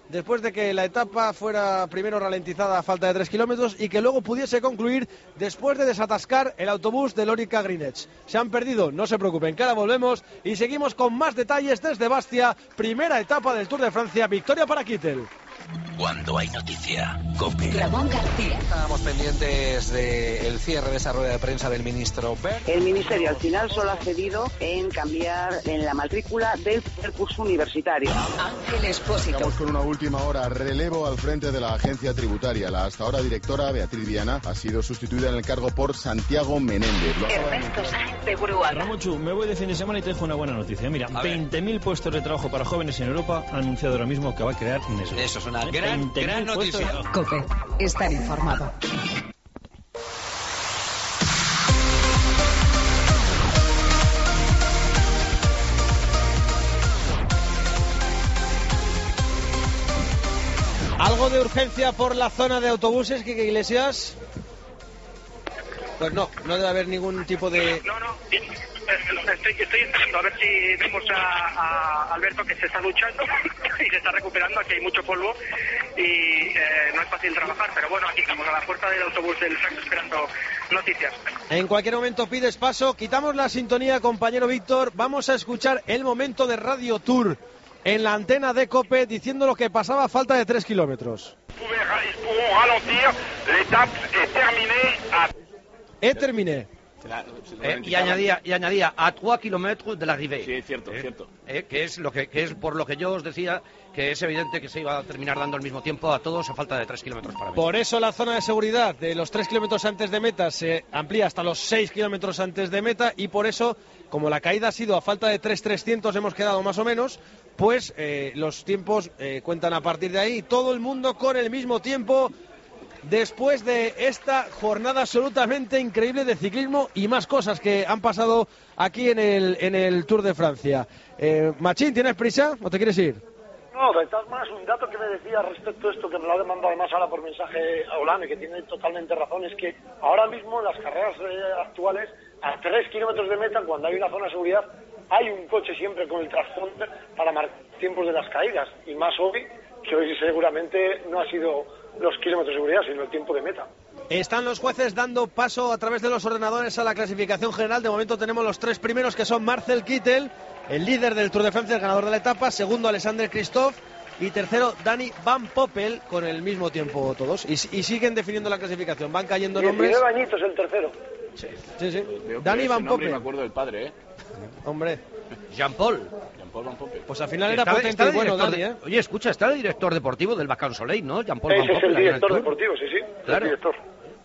después de que la etapa fuera primero ralentizada a falta de 3 kilómetros y que luego pudiese concluir después de desatascar el autobús de Lorica Greenwich. Se han perdido, no se preocupen, que ahora volvemos y seguimos con más detalles desde Bastia, primera etapa del Tour de Francia, victoria para Kittel. Cuando hay noticia, COPE. Ramón García. Estábamos pendientes del cierre de esa rueda de prensa del ministro Wert. El ministerio al final solo ha cedido en cambiar en la matrícula del curso universitario. Ángel Expósito. Estamos con una última hora. Relevo al frente de la agencia tributaria. La hasta ahora directora Beatriz Viana ha sido sustituida en el cargo por Santiago Menéndez. Ernesto Sáenz de Bruaga. Ramonchu, me voy de fin de semana y te dejo una buena noticia. Mira, 20.000 puestos de trabajo para jóvenes en Europa ha anunciado ahora mismo que va a crear Nestlé. Eso es una gran noticia. COPE. Estar informado. ¿Algo de urgencia por la zona de autobuses, Quique Iglesias? Pues no debe haber ningún tipo de... No, estoy esperando a ver si vemos a Alberto, que se está duchando y se está recuperando. Aquí hay mucho polvo y no es fácil trabajar, pero bueno, aquí estamos a la puerta del autobús del Saxo esperando noticias. En cualquier momento pides paso, quitamos la sintonía, compañero Víctor, vamos a escuchar el momento de Radio Tour en la antena de COPE diciendo lo que pasaba a falta de 3 kilómetros. Terminé. Y añadía a 3 kilómetros de l'arrivée. Sí, cierto. Que es por lo que yo os decía que es evidente que se iba a terminar dando al mismo tiempo a todos a falta de 3 kilómetros para mí. Por eso la zona de seguridad de los 3 kilómetros antes de meta se amplía hasta los 6 kilómetros antes de meta y por eso, como la caída ha sido a falta de 3.300 hemos quedado más o menos, pues los tiempos cuentan a partir de ahí. Todo el mundo con el mismo tiempo después de esta jornada absolutamente increíble de ciclismo y más cosas que han pasado aquí en el Tour de Francia. Machín, ¿tienes prisa o te quieres ir? No, de todas maneras, un dato que me decía respecto a esto, que me lo ha demandado además ahora por mensaje a Olane, que tiene totalmente razón, es que ahora mismo en las carreras actuales, a 3 kilómetros de meta, cuando hay una zona de seguridad, hay un coche siempre con el transponder para marcar tiempos de las caídas, y más hoy, que hoy seguramente no ha sido los kilómetros de seguridad, sino el tiempo de meta. Están los jueces dando paso a través de los ordenadores a la clasificación general. De momento tenemos los 3 primeros, que son Marcel Kittel, el líder del Tour de Francia, el ganador de la etapa. Segundo, Alexander Kristoff. Y tercero, Dani Van Poppel, con el mismo tiempo todos. Y siguen definiendo la clasificación. Van cayendo nombres. 19 añitos el tercero. Sí. Dani Van Poppel. Me acuerdo del padre, Hombre. Jean-Paul Van Poppel. Pues al final era potente y bueno, Dani, ¿eh? Oye, escucha, está el director deportivo del Vacan Soleil, ¿no? Jean-Paul Van Ese Poppel. es el director deportivo, sí. Claro. El director.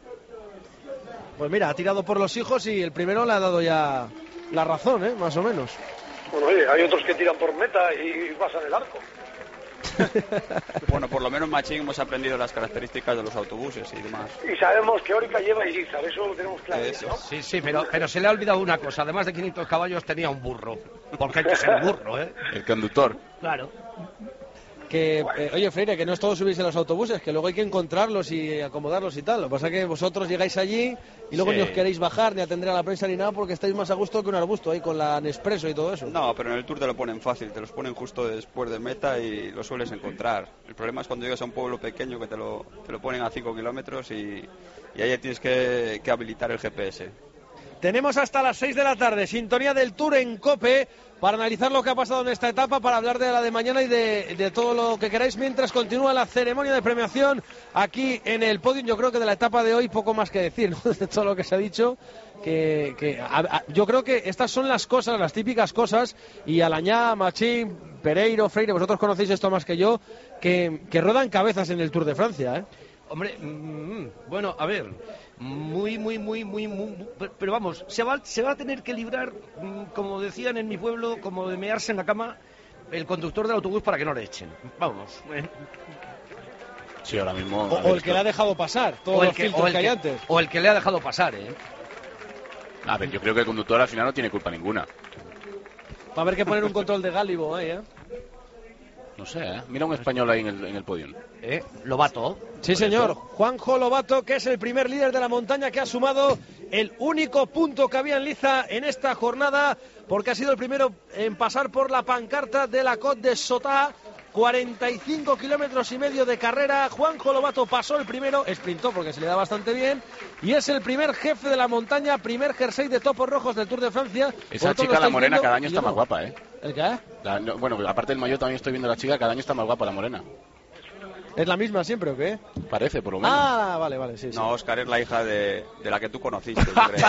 Pues mira, ha tirado por los hijos y el primero le ha dado ya la razón, ¿eh? Más o menos. Bueno, oye, hay otros que tiran por meta y pasan el arco. Bueno, por lo menos, Machín, hemos aprendido las características de los autobuses y demás. Y sabemos que Orica lleva Irizar, eso lo tenemos claro, ¿no? Sí, pero se le ha olvidado una cosa. Además de 500 caballos tenía un burro. Porque hay que ser burro, ¿eh? El conductor. Claro. Que, oye, Freire, que no es todo subirse a los autobuses, que luego hay que encontrarlos y acomodarlos y tal. Lo que pasa es que vosotros llegáis allí y luego ni os queréis bajar, ni atender a la prensa ni nada, porque estáis más a gusto que un arbusto ahí con la Nespresso y todo eso. No, pero en el Tour te lo ponen fácil, te los ponen justo después de meta y lo sueles encontrar. El problema es cuando llegas a un pueblo pequeño que te lo ponen a 5 kilómetros y ahí tienes que habilitar el GPS. Tenemos hasta las 6 de la tarde, sintonía del Tour en COPE, para analizar lo que ha pasado en esta etapa, para hablar de la de mañana y de todo lo que queráis, mientras continúa la ceremonia de premiación aquí en el podium. Yo creo que de la etapa de hoy poco más que decir, ¿no? De todo lo que se ha dicho, yo creo que estas son las cosas, las típicas cosas, y Alañá, Machín, Pereiro, Freire, vosotros conocéis esto más que yo, que ruedan cabezas en el Tour de Francia, ¿eh? Hombre, bueno, a ver, muy, pero vamos, se va a tener que librar, como decían en mi pueblo, como de mearse en la cama, el conductor del autobús para que no le echen. Vamos. Sí, ahora mismo. O el que le ha dejado pasar, todos los filtros que hay antes. O el que le ha dejado pasar, ¿eh? A ver, yo creo que el conductor al final no tiene culpa ninguna. Va a haber que poner un control de gálibo ahí, ¿eh? No sé, ¿eh? Mira un español ahí en el podium. Lobato. Sí, señor. Juanjo Lobato, que es el primer líder de la montaña que ha sumado el único punto que había en liza en esta jornada, porque ha sido el primero en pasar por la pancarta de la Côte de Sotá, 45 kilómetros y medio de carrera. Juanjo Lobato pasó el primero, sprintó porque se le da bastante bien, y es el primer jefe de la montaña, primer jersey de topos rojos del Tour de Francia. Esa chica, la morena, cada año está más guapa, ¿eh? ¿El qué? Bueno, aparte del maillot también estoy viendo la chica, cada año está más guapa la morena. ¿Es la misma siempre o qué? Parece, por lo menos. Ah, vale, sí. No, Óscar es la hija de la que tú conociste, yo creo.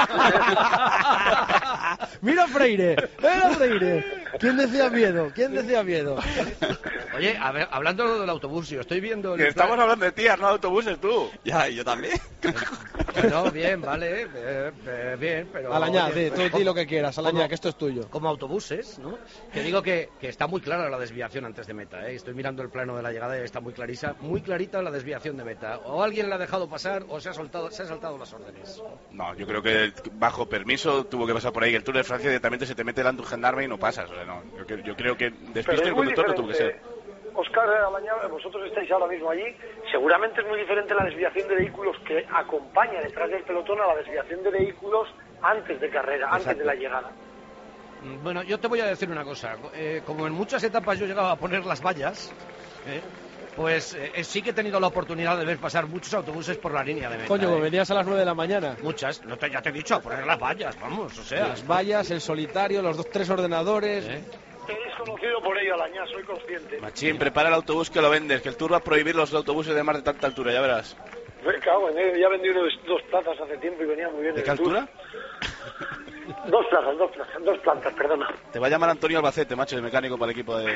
¡Mira Freire! ¿Quién decía miedo? Oye, a ver, hablando del autobús, yo estoy viendo... Que estamos hablando de tías, no de autobuses, tú. Ya, y yo también. Bueno, bien, vale, bien, pero... Alañá, tú di lo que quieras, Alañá, que esto es tuyo. Como autobuses, ¿no? Que digo que está muy clara la desviación antes de meta, ¿eh? Estoy mirando el plano de la llegada y está muy clarita la desviación de meta. O alguien la ha dejado pasar o se ha saltado las órdenes. No, yo creo que bajo permiso tuvo que pasar por ahí. El Tour de Francia directamente se te mete delante un gendarme y no pasas. O sea, no, yo creo que despiste el conductor no tuvo que ser. Óscar, Alañá, vosotros estáis ahora mismo allí. Seguramente es muy diferente la desviación de vehículos que acompaña detrás del pelotón a la desviación de vehículos antes de carrera, antes de la llegada. Bueno, yo te voy a decir una cosa. Como en muchas etapas yo he llegado a poner las vallas, pues sí que he tenido la oportunidad de ver pasar muchos autobuses por la línea de meta. Coño, venías a las 9 de la mañana. Muchas, ya te he dicho, a poner las vallas, vamos, o sea. Las vallas, el solitario, los 3 ordenadores. Eres conocido por ello, Alañá, soy consciente. Machín, prepara el autobús que lo vendes, que el Tour va a prohibir los autobuses de más de tanta altura, ya verás. Me cago en él, ya vendí unos 2 plazas hace tiempo y venía muy bien. ¿De qué altura? 2 plantas, perdona. Te va a llamar Antonio Albacete, macho, de mecánico para el equipo de...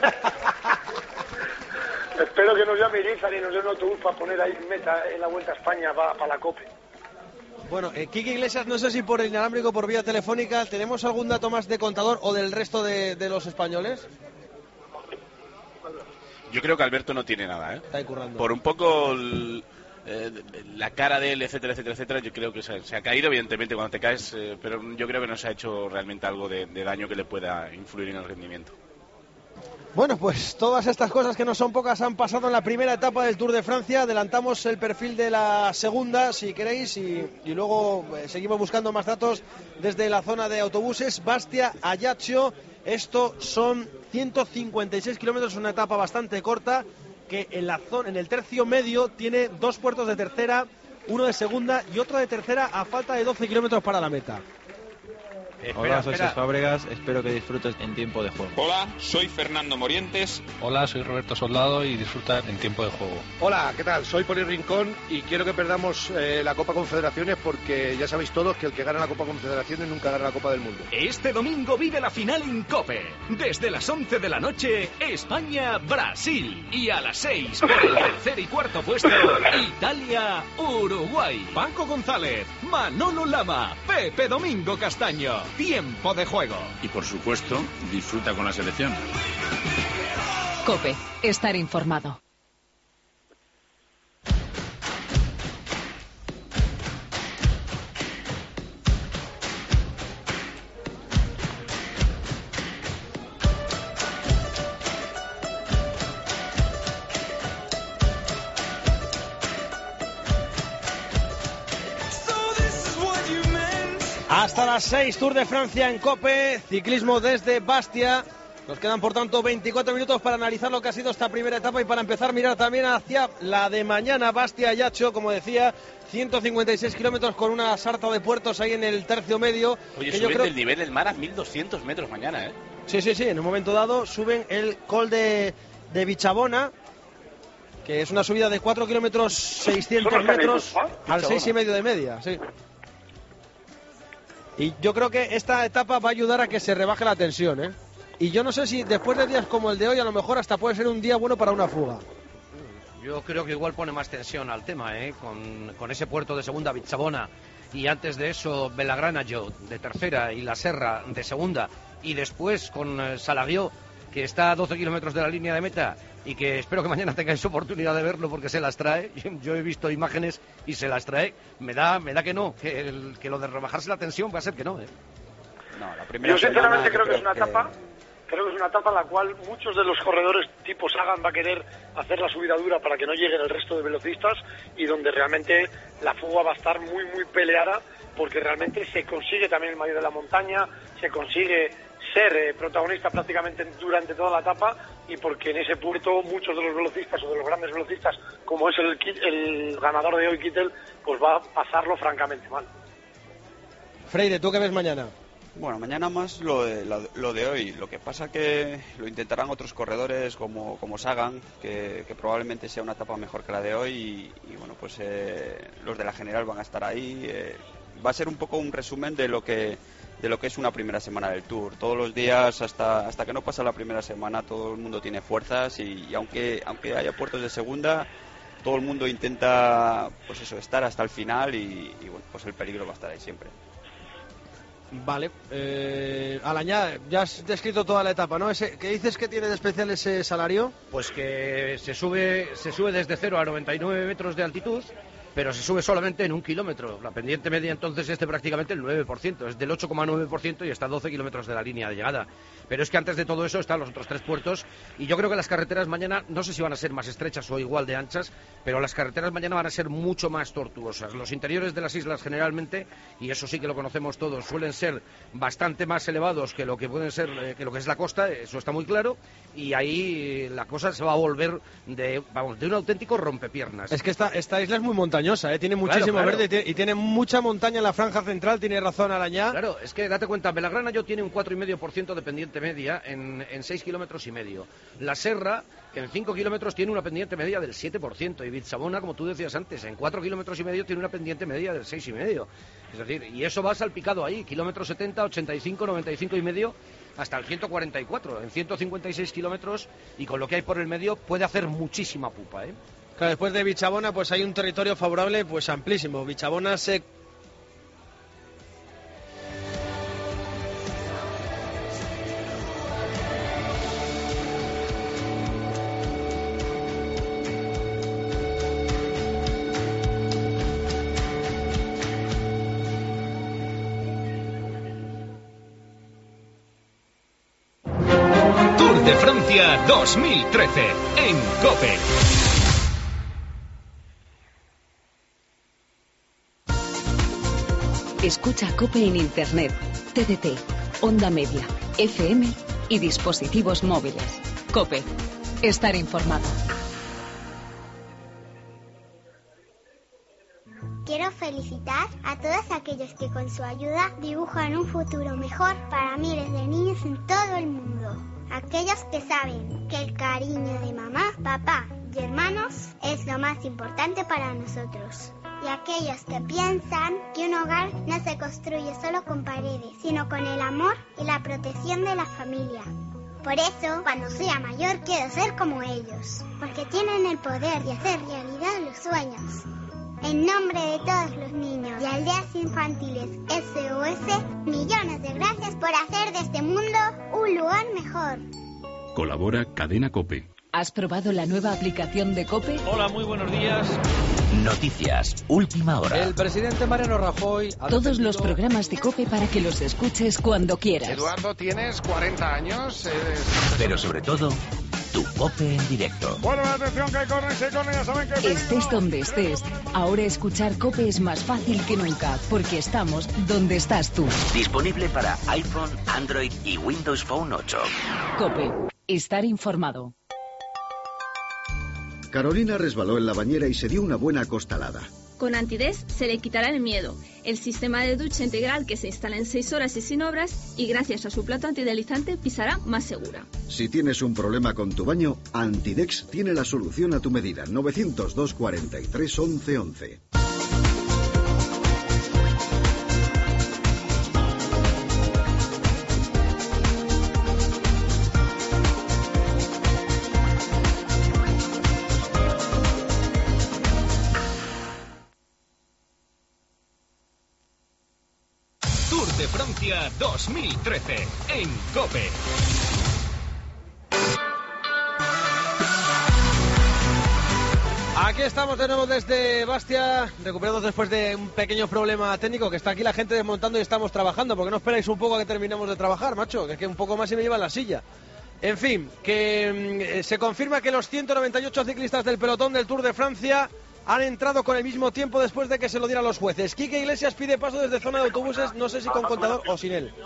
Espero que nos llame Irizar y nos dé un autobús para poner ahí meta en la Vuelta a España para la COPE. Bueno, Quique Iglesias, no sé si por el inalámbrico o por vía telefónica, ¿tenemos algún dato más de Contador o del resto de los españoles? Yo creo que Alberto no tiene nada, ¿eh? Está currando. Por un poco la cara de él, etcétera, yo creo que se ha caído, evidentemente, cuando te caes, pero yo creo que no se ha hecho realmente algo de daño que le pueda influir en el rendimiento. Bueno, pues todas estas cosas que no son pocas han pasado en la primera etapa del Tour de Francia. Adelantamos el perfil de la segunda, si queréis, y luego seguimos buscando más datos desde la zona de autobuses. Bastia-Ajaccio, esto son 156 kilómetros, una etapa bastante corta, que en el tercio medio tiene 2 puertos de tercera, uno de segunda y otro de tercera a falta de 12 kilómetros para la meta. Hola, soy Cés Fábregas, espero que disfrutes en tiempo de juego. Hola, soy Fernando Morientes. Hola, soy Roberto Soldado y disfruta en tiempo de juego. Hola, ¿qué tal? Soy Poli Rincón y quiero que perdamos la Copa Confederaciones porque ya sabéis todos que el que gana la Copa Confederaciones nunca gana la Copa del Mundo. Este domingo vive la final en COPE. Desde las 11 de la noche, España-Brasil. Y a las 6, por el tercer y cuarto puesto, Italia-Uruguay. Paco González, Manolo Lama, Pepe Domingo Castaño. Tiempo de juego. Y por supuesto, disfruta con la selección. COPE, estar informado. Hasta las 6, Tour de Francia en COPE, ciclismo desde Bastia. Nos quedan, por tanto, 24 minutos para analizar lo que ha sido esta primera etapa y para empezar a mirar también hacia la de mañana. Bastia-Ajaccio, como decía, 156 kilómetros con una sarta de puertos ahí en el tercio medio. Oye, suben el nivel del mar a 1.200 metros mañana, ¿eh? Sí, en un momento dado suben el col de Bichabona, que es una subida de 4 kilómetros 600 metros al 6,5 de media, sí. Y yo creo que esta etapa va a ayudar a que se rebaje la tensión, ¿eh? Y yo no sé si después de días como el de hoy, a lo mejor hasta puede ser un día bueno para una fuga. Yo creo que igual pone más tensión al tema, ¿eh? Con ese puerto de segunda, Bichabona, y antes de eso, Belgranayo de tercera y La Serra de segunda, y después con Salaguió, que está a 12 kilómetros de la línea de meta, y que espero que mañana tengáis oportunidad de verlo porque se las trae. Yo he visto imágenes y se las trae. Me da que no, que lo de rebajarse la tensión va a ser que no, ¿eh? No, la primera yo sinceramente creo que es una etapa en la cual muchos de los corredores tipo Sagan va a querer hacer la subida dura para que no lleguen el resto de velocistas, y donde realmente la fuga va a estar muy muy peleada, porque realmente se consigue también el maillot de la montaña, se consigue ser protagonista prácticamente durante toda la etapa, y porque en ese puerto muchos de los velocistas o de los grandes velocistas, como es el ganador de hoy, Kittel, pues va a pasarlo francamente mal. Freire, ¿tú qué ves mañana? Bueno, mañana más lo de hoy. Lo que pasa que lo intentarán otros corredores como Sagan, que probablemente sea una etapa mejor que la de hoy, y bueno, pues los de la general van a estar ahí. Va a ser un poco un resumen de lo que es una primera semana del Tour. Todos los días, hasta que no pasa la primera semana, todo el mundo tiene fuerzas, y aunque haya puertos de segunda, todo el mundo intenta, pues eso, estar hasta el final, y bueno, pues el peligro va a estar ahí siempre. Vale, Alañá, ya has descrito toda la etapa, ¿no? ¿Qué dices que tiene de especial ese salario? Pues que se sube desde 0 a 99 metros de altitud, pero se sube solamente en 1 kilómetro. La pendiente media entonces es de prácticamente el 9%, es del 8,9% y está a 12 kilómetros de la línea de llegada. Pero es que antes de todo eso están los otros 3 puertos, y yo creo que las carreteras mañana, no sé si van a ser más estrechas o igual de anchas, pero las carreteras mañana van a ser mucho más tortuosas. Los interiores de las islas generalmente, y eso sí que lo conocemos todos, suelen ser bastante más elevados que lo que pueden ser, que lo que es la costa, eso está muy claro, y ahí la cosa se va a volver de un auténtico rompepiernas. Es que esta isla es muy montañosa, tiene muchísimo verde y tiene mucha montaña en la franja central, tiene razón Arañá. Claro, es que date cuenta, Belagranayo tiene un 4,5% de pendiente media en 6,5 kilómetros. La Serra, en 5 kilómetros, tiene una pendiente media del 7%, y Vitsabona, como tú decías antes, en 4,5 kilómetros tiene una pendiente media del 6,5%. Es decir, y eso va salpicado ahí, kilómetros 70, 85, 95,5, hasta el 144, en 156 kilómetros, y con lo que hay por el medio puede hacer muchísima pupa, Claro, después de Vitsabona pues hay un territorio favorable pues amplísimo. Vitsabona se... Tour de Francia 2013 en COPE. Escucha COPE en Internet, TDT, onda media, FM y dispositivos móviles. COPE. Estar informado. Quiero felicitar a todos aquellos que con su ayuda dibujan un futuro mejor para miles de niños en todo el mundo. Aquellos que saben que el cariño de mamá, papá y hermanos es lo más importante para nosotros. Y aquellos que piensan que un hogar no se construye solo con paredes, sino con el amor y la protección de la familia. Por eso, cuando sea mayor, quiero ser como ellos, porque tienen el poder de hacer realidad los sueños. En nombre de todos los niños y aldeas infantiles SOS, millones de gracias por hacer de este mundo un lugar mejor. Colabora Cadena COPE. ¿Has probado la nueva aplicación de COPE? Hola, muy buenos días. Noticias, última hora. El presidente Mariano Rajoy... Todos los programas de COPE para que los escuches cuando quieras. Eduardo, tienes 40 años. Pero sobre todo, tu COPE en directo. Bueno, atención, que corren, ya saben que... Estés donde estés, ahora escuchar COPE es más fácil que nunca, porque estamos donde estás tú. Disponible para iPhone, Android y Windows Phone 8. COPE. Estar informado. Carolina resbaló en la bañera y se dio una buena acostalada. Con Antides se le quitará el miedo, el sistema de ducha integral que se instala en 6 horas y sin obras, y gracias a su plato antideslizante pisará más segura. Si tienes un problema con tu baño, Antidex tiene la solución a tu medida. 902 43 11 11. De Francia 2013 en COPE. Aquí estamos de nuevo desde Bastia, recuperados después de un pequeño problema técnico, que está aquí la gente desmontando y estamos trabajando. ¿Por qué no esperáis un poco a que terminemos de trabajar, macho? Que es que un poco más y me llevan la silla. En fin, que se confirma que los 198 ciclistas del pelotón del Tour de Francia han entrado con el mismo tiempo después de que se lo dieran los jueces. Quique Iglesias pide paso desde zona de autobuses, no sé si con contador o sin él.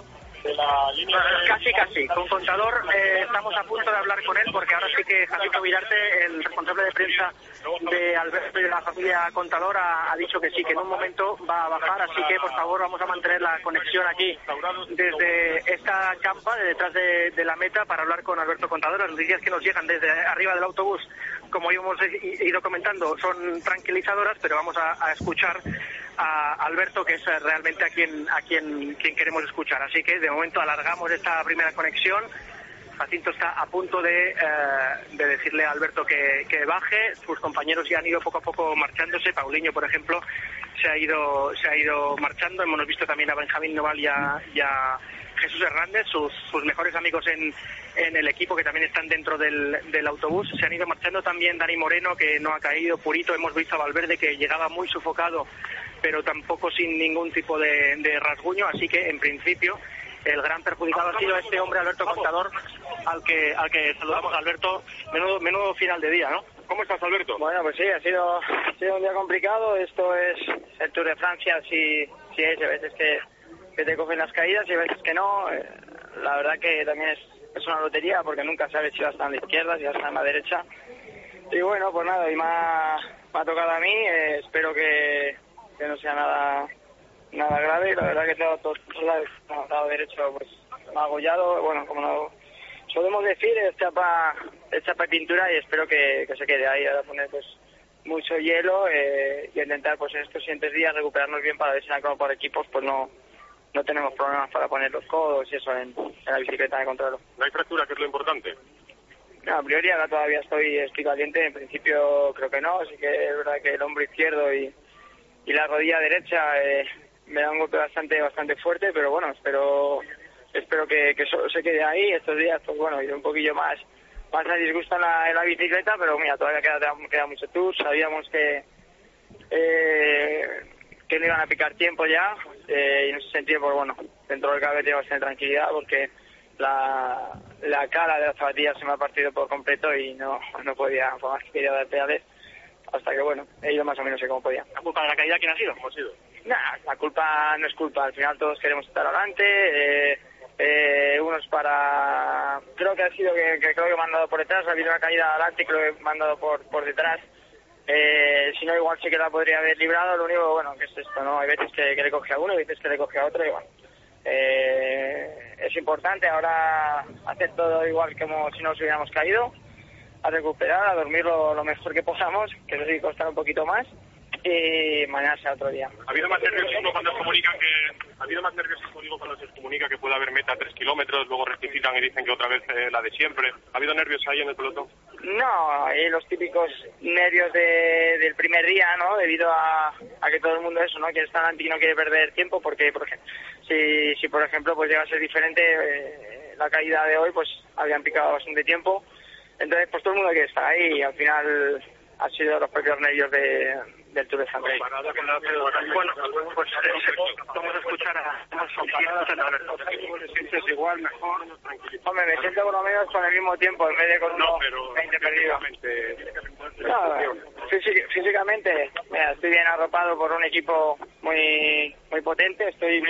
de la línea. Casi. Con Contador estamos a punto de hablar con él, porque ahora sí que Jacinto Virarte, el responsable de prensa de Alberto y de la familia Contador, ha dicho que sí, que en un momento va a bajar, así que por favor vamos a mantener la conexión aquí desde esta campa, de detrás de la meta, para hablar con Alberto Contador. Las noticias que nos llegan desde arriba del autobús, como hemos ido comentando, son tranquilizadoras, pero vamos a escuchar a Alberto, que es realmente a quien queremos escuchar. Así que de momento alargamos esta primera conexión. Jacinto está a punto de decirle a Alberto que baje. Sus compañeros ya han ido poco a poco marchándose. Paulinho, por ejemplo, se ha ido marchando. Hemos visto también a Benjamín Noval y a Jesús Hernández, sus mejores amigos en el equipo, que también están dentro del autobús. Se han ido marchando también Dani Moreno, que no ha caído. Purito, hemos visto a Valverde, que llegaba muy sofocado, pero tampoco sin ningún tipo de rasguño. Así que, en principio, el gran perjudicado ha sido este hombre, Alberto Contador, al que saludamos. Alberto, menudo final de día, ¿no? ¿Cómo estás, Alberto? Bueno, pues sí, ha sido un día complicado. Esto es el Tour de Francia, sí es. A veces que te cogen las caídas y a veces que no. La verdad que también es una lotería, porque nunca sabes si vas a estar en la izquierda, si vas a estar en la derecha. Y bueno, pues nada, y me ha tocado a mí. Espero que no sea nada grave. La verdad que todo el lado derecho pues me ha agollado. Bueno, como no solemos decir, es chapa de pintura, y espero que se quede ahí. Ahora poner pues mucho hielo y intentar pues en estos siguientes días recuperarnos bien, para ver si en por equipos pues no tenemos problemas para poner los codos y eso en la bicicleta de control. ¿No hay fractura, que es lo importante? No, a priori ahora todavía estoy caliente. En principio creo que no. Así que es verdad que el hombro izquierdo y la rodilla derecha me da un golpe bastante fuerte, pero bueno, espero que solo se quede ahí. Estos días pues bueno, iré un poquillo más a disgusto en la bicicleta, pero mira, todavía queda mucho tour. Sabíamos que le iban a picar tiempo ya, y en ese sentido pues bueno, dentro del cabello tengo bastante tranquilidad, porque la cara de las zapatillas se me ha partido por completo y no podía, por más que quería dar pedales, hasta que bueno, he ido más o menos sé cómo podía. ¿La culpa de la caída quién ha sido? ¿Cómo ha sido? Nah, la culpa no es culpa. Al final todos queremos estar adelante. Unos creo que ha sido que creo que me han dado por detrás. Ha habido una caída adelante y creo que me han dado por detrás. Si no, igual sí que la podría haber librado. Lo único, bueno, que es esto, ¿no? Hay veces que le coge a uno y veces que le coge a otro, y bueno, es importante ahora hacer todo igual como si nos hubiéramos caído, a recuperar, a dormir lo mejor que podamos, que eso sí costará un poquito más, y mañana será otro día. ¿Ha habido más nerviosismo cuando os comunican cuando se os comunica que puede haber meta 3 kilómetros, luego rectifican y dicen que otra vez la de siempre? ¿Ha habido nervios ahí en el pelotón? No, hay los típicos nervios del primer día, ¿no? Debido a que todo el mundo eso, ¿no? Quiere estar adelante y no quiere perder tiempo, porque por ejemplo, si por ejemplo pues llega a ser diferente, la caída de hoy pues habían picado bastante tiempo. Entonces pues todo el mundo quiere estar ahí, y al final ha sido los propios nervios del Tour de Francia. Bueno, pues vamos a escuchar a ¿Sientes igual, mejor, tranquilo? Hombre, me siento por lo menos con el mismo tiempo, en vez de con unos 20 perdidos. Físicamente, mira, estoy bien arropado por un equipo muy potente, estoy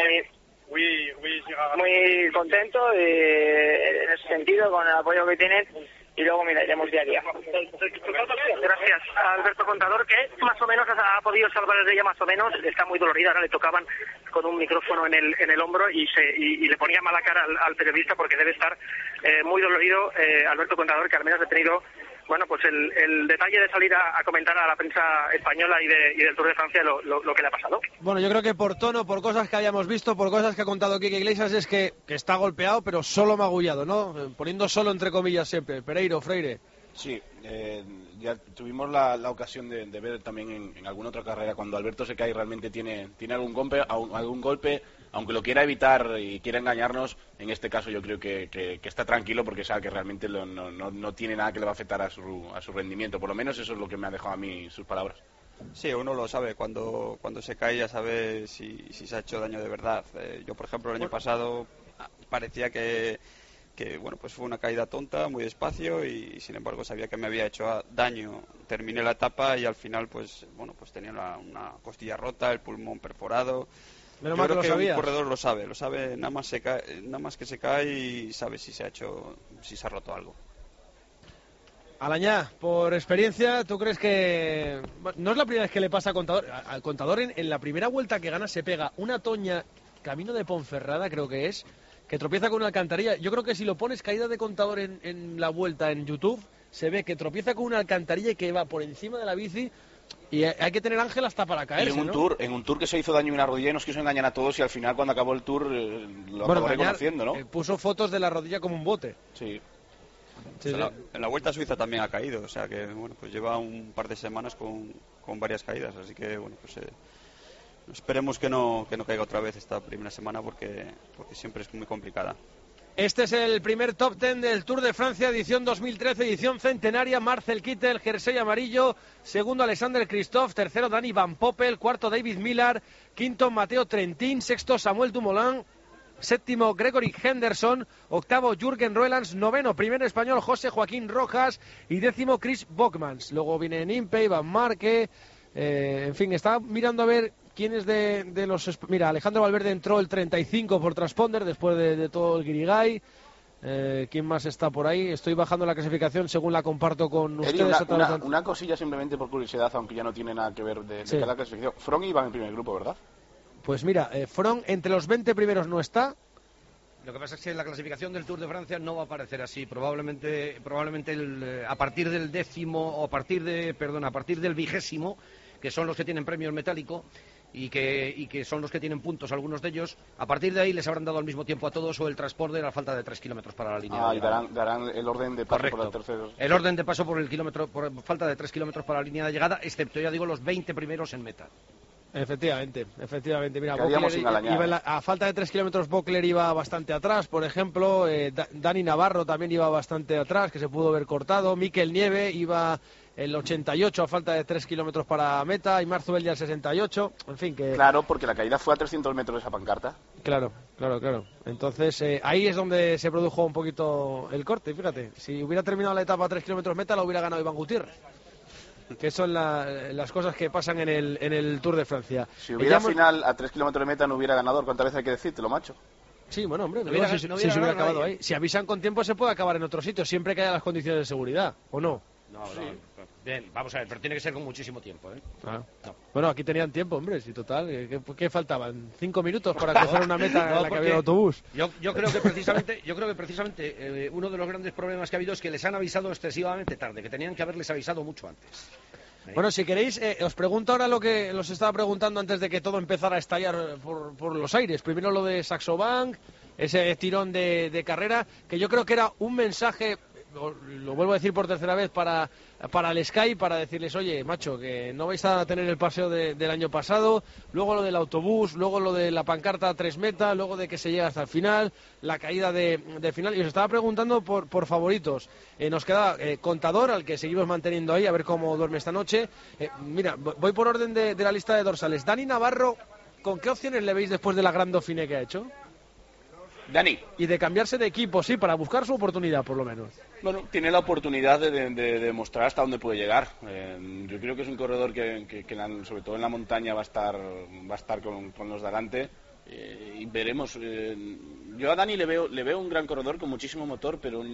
muy contento en ese sentido, con el apoyo que tienen. Y luego, mira, iremos día a día. Gracias a Alberto Contador, que más o menos ha podido salvar de ella, más o menos. Está muy dolorida, ahora le tocaban con un micrófono en el hombro y le ponía mala cara al periodista, porque debe estar muy dolorido Alberto Contador, que al menos ha tenido, bueno, pues el detalle de salir a comentar a la prensa española y del Tour de Francia lo que le ha pasado. Bueno, yo creo que por tono, por cosas que habíamos visto, por cosas que ha contado Quique Iglesias, es que está golpeado, pero solo magullado, ¿no? Poniendo solo entre comillas siempre. Pereiro, Freire. Sí, ya tuvimos la ocasión de ver también en alguna otra carrera, cuando Alberto se cae y realmente tiene algún golpe, aunque lo quiera evitar y quiera engañarnos. En este caso yo creo que está tranquilo, porque sabe que realmente no tiene nada que le va a afectar a su rendimiento. Por lo menos eso es lo que me ha dejado a mí sus palabras. Sí, uno lo sabe, cuando se cae ya sabe si se ha hecho daño de verdad. Yo, por ejemplo, el año pasado parecía que bueno, pues fue una caída tonta, muy despacio, y sin embargo sabía que me había hecho daño. Terminé la etapa y al final pues bueno, pues tenía una costilla rota, el pulmón perforado. Menos mal que lo sabías. Un corredor lo sabe, nada más que se cae y sabe si se ha roto algo. Alañá, por experiencia, ¿tú crees que no es la primera vez que le pasa a Contador? Al Contador en la primera vuelta que gana se pega una toña camino de Ponferrada, creo que es, que tropieza con una alcantarilla. Yo creo que si lo pones caída de Contador en la vuelta en YouTube, se ve que tropieza con una alcantarilla y que va por encima de la bici. Y hay que tener ángel hasta para caerse, y en un tour que se hizo daño en una rodilla y nos quiso engañar a todos, y al final cuando acabó el tour lo acabó reconociendo, ¿no? Puso fotos de la rodilla como un bote. Sí. En la Vuelta a Suiza también ha caído, o sea que bueno, pues lleva un par de semanas con varias caídas, así que bueno, pues esperemos que no caiga otra vez esta primera semana porque siempre es muy complicada. Este es el primer top 10 del Tour de Francia, edición 2013, edición centenaria. Marcel Kittel, jersey amarillo. Segundo, Alexander Kristoff. Tercero, Dani Van Poppel. Cuarto, David Millar. Quinto, Matteo Trentin. Sexto, Samuel Dumoulin. Séptimo, Gregory Henderson. Octavo, Jürgen Roelands. Noveno, primer español, José Joaquín Rojas. Y décimo, Chris Bockmans. Luego viene Nimpe, Van Marke. En fin, estaba mirando a ver quién es de los... Mira, Alejandro Valverde entró el 35 por transponder después de todo el guirigay. ¿Quién más está por ahí? Estoy bajando la clasificación según la comparto con ustedes. Una cosilla simplemente por curiosidad, aunque ya no tiene nada que ver de cada clasificación. Froome iba en el primer grupo, ¿verdad? Pues mira, Froome entre los 20 primeros no está. Lo que pasa es que en la clasificación del Tour de Francia no va a aparecer así. Probablemente a partir del décimo, o a partir del 20º, que son los que tienen premios metálico y que son los que tienen puntos, algunos de ellos, a partir de ahí les habrán dado al mismo tiempo a todos o el transporte a falta de 3 kilómetros para la línea. Y darán el orden de paso por el tercero. El orden de paso por falta de 3 kilómetros para la línea de llegada, excepto, ya digo, los 20 primeros en meta. Efectivamente. Mira, a falta de 3 kilómetros, Bockler iba bastante atrás, por ejemplo. Dani Navarro también iba bastante atrás, que se pudo haber cortado. Mikel Nieve iba el 88 a falta de 3 kilómetros para meta. Y Marzuel ya el 68. En fin, que... Claro, porque la caída fue a 300 metros de esa pancarta. Claro. Entonces, ahí es donde se produjo un poquito el corte. Fíjate, si hubiera terminado la etapa a 3 kilómetros meta, la hubiera ganado Iván Gutiérrez. Que son las cosas que pasan en el Tour de Francia. Si hubiera final a 3 kilómetros de meta no hubiera ganador, ¿cuántas veces hay que decírtelo, macho? Sí, bueno, hombre, si se hubiera acabado ahí. Si avisan con tiempo se puede acabar en otro sitio, siempre que haya las condiciones de seguridad, ¿o no? No. Bien, vamos a ver, pero tiene que ser con muchísimo tiempo, ¿eh? No. Bueno, aquí tenían tiempo, hombre, si total, ¿qué faltaban? 5 minutos para cruzar una meta en la que había autobús. Yo creo que precisamente uno de los grandes problemas que ha habido es que les han avisado excesivamente tarde, que tenían que haberles avisado mucho antes. Bueno, si queréis, os pregunto ahora lo que los estaba preguntando antes de que todo empezara a estallar por los aires. Primero lo de Saxo Bank, ese tirón de carrera, que yo creo que era un mensaje, lo vuelvo a decir por tercera vez, para el Sky, para decirles, oye, macho, que no vais a tener el paseo del año pasado, luego lo del autobús, luego lo de la pancarta a 3 metas, luego de que se llega hasta el final, la caída de final. Y os estaba preguntando por favoritos. Nos queda Contador, al que seguimos manteniendo ahí, a ver cómo duerme esta noche. Mira, voy por orden de la lista de dorsales. Dani Navarro, ¿con qué opciones le veis después de la gran Dauphiné que ha hecho? Dani. Y de cambiarse de equipo, sí, para buscar su oportunidad, por lo menos. Bueno, tiene la oportunidad de demostrar hasta dónde puede llegar. Yo creo que es un corredor que sobre todo en la montaña va a estar con los de adelante. Y veremos. Yo a Dani le veo un gran corredor con muchísimo motor, pero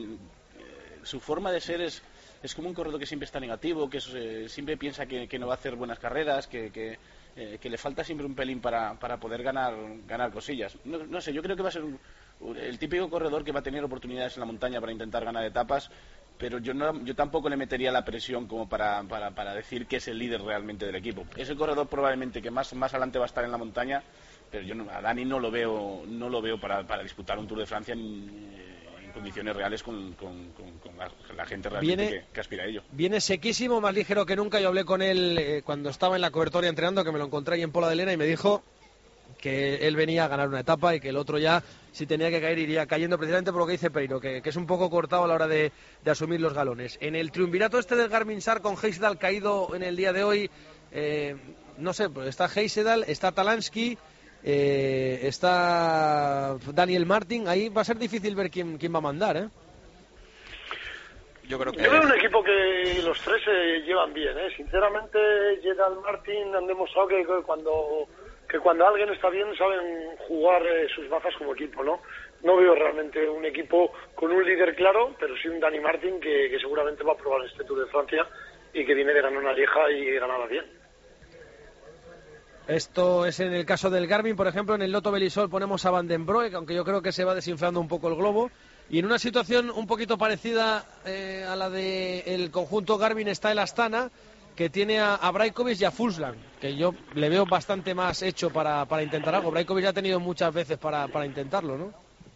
su forma de ser es como un corredor que siempre está negativo, que siempre piensa que no va a hacer buenas carreras, que le falta siempre un pelín para poder ganar cosillas. No sé, yo creo que va a ser el típico corredor que va a tener oportunidades en la montaña para intentar ganar etapas, pero yo tampoco le metería la presión como para decir que es el líder realmente del equipo. Es el corredor probablemente que más adelante va a estar en la montaña, pero yo a Dani no lo veo para disputar un Tour de Francia en condiciones reales con la gente realmente que aspira a ello. Viene sequísimo, más ligero que nunca. Yo hablé con él cuando estaba en la cobertoria entrenando, que me lo encontré ahí en Pola de Lena, y me dijo que él venía a ganar una etapa y que el otro ya, si tenía que caer, iría cayendo, precisamente por lo que dice Peiro, que es un poco cortado a la hora de asumir los galones. En el triunvirato este del Garmin-Sar con Heisedal caído en el día de hoy, no sé, pues está Heisedal, está Talansky, está Daniel Martin. Ahí va a ser difícil ver quién va a mandar, ¿eh? Yo veo un equipo que los tres se llevan bien, ¿eh? Sinceramente, Gerald Martin han demostrado que cuando que cuando alguien está bien saben jugar sus bazas como equipo, ¿no? No veo realmente un equipo con un líder claro, pero sí un Dani Martin que seguramente va a probar este Tour de Francia y que viene de ganar una Lieja y ganarla bien. Esto es en el caso del Garmin, por ejemplo, en el Lotto Belisol ponemos a Van den Broek, aunque yo creo que se va desinflando un poco el globo. Y en una situación un poquito parecida a la del conjunto Garmin está el Astana, que tiene a Brajkovic y a Fulsland, que yo le veo bastante más hecho para intentar algo. Brajkovic ya ha tenido muchas veces para intentarlo, ¿no?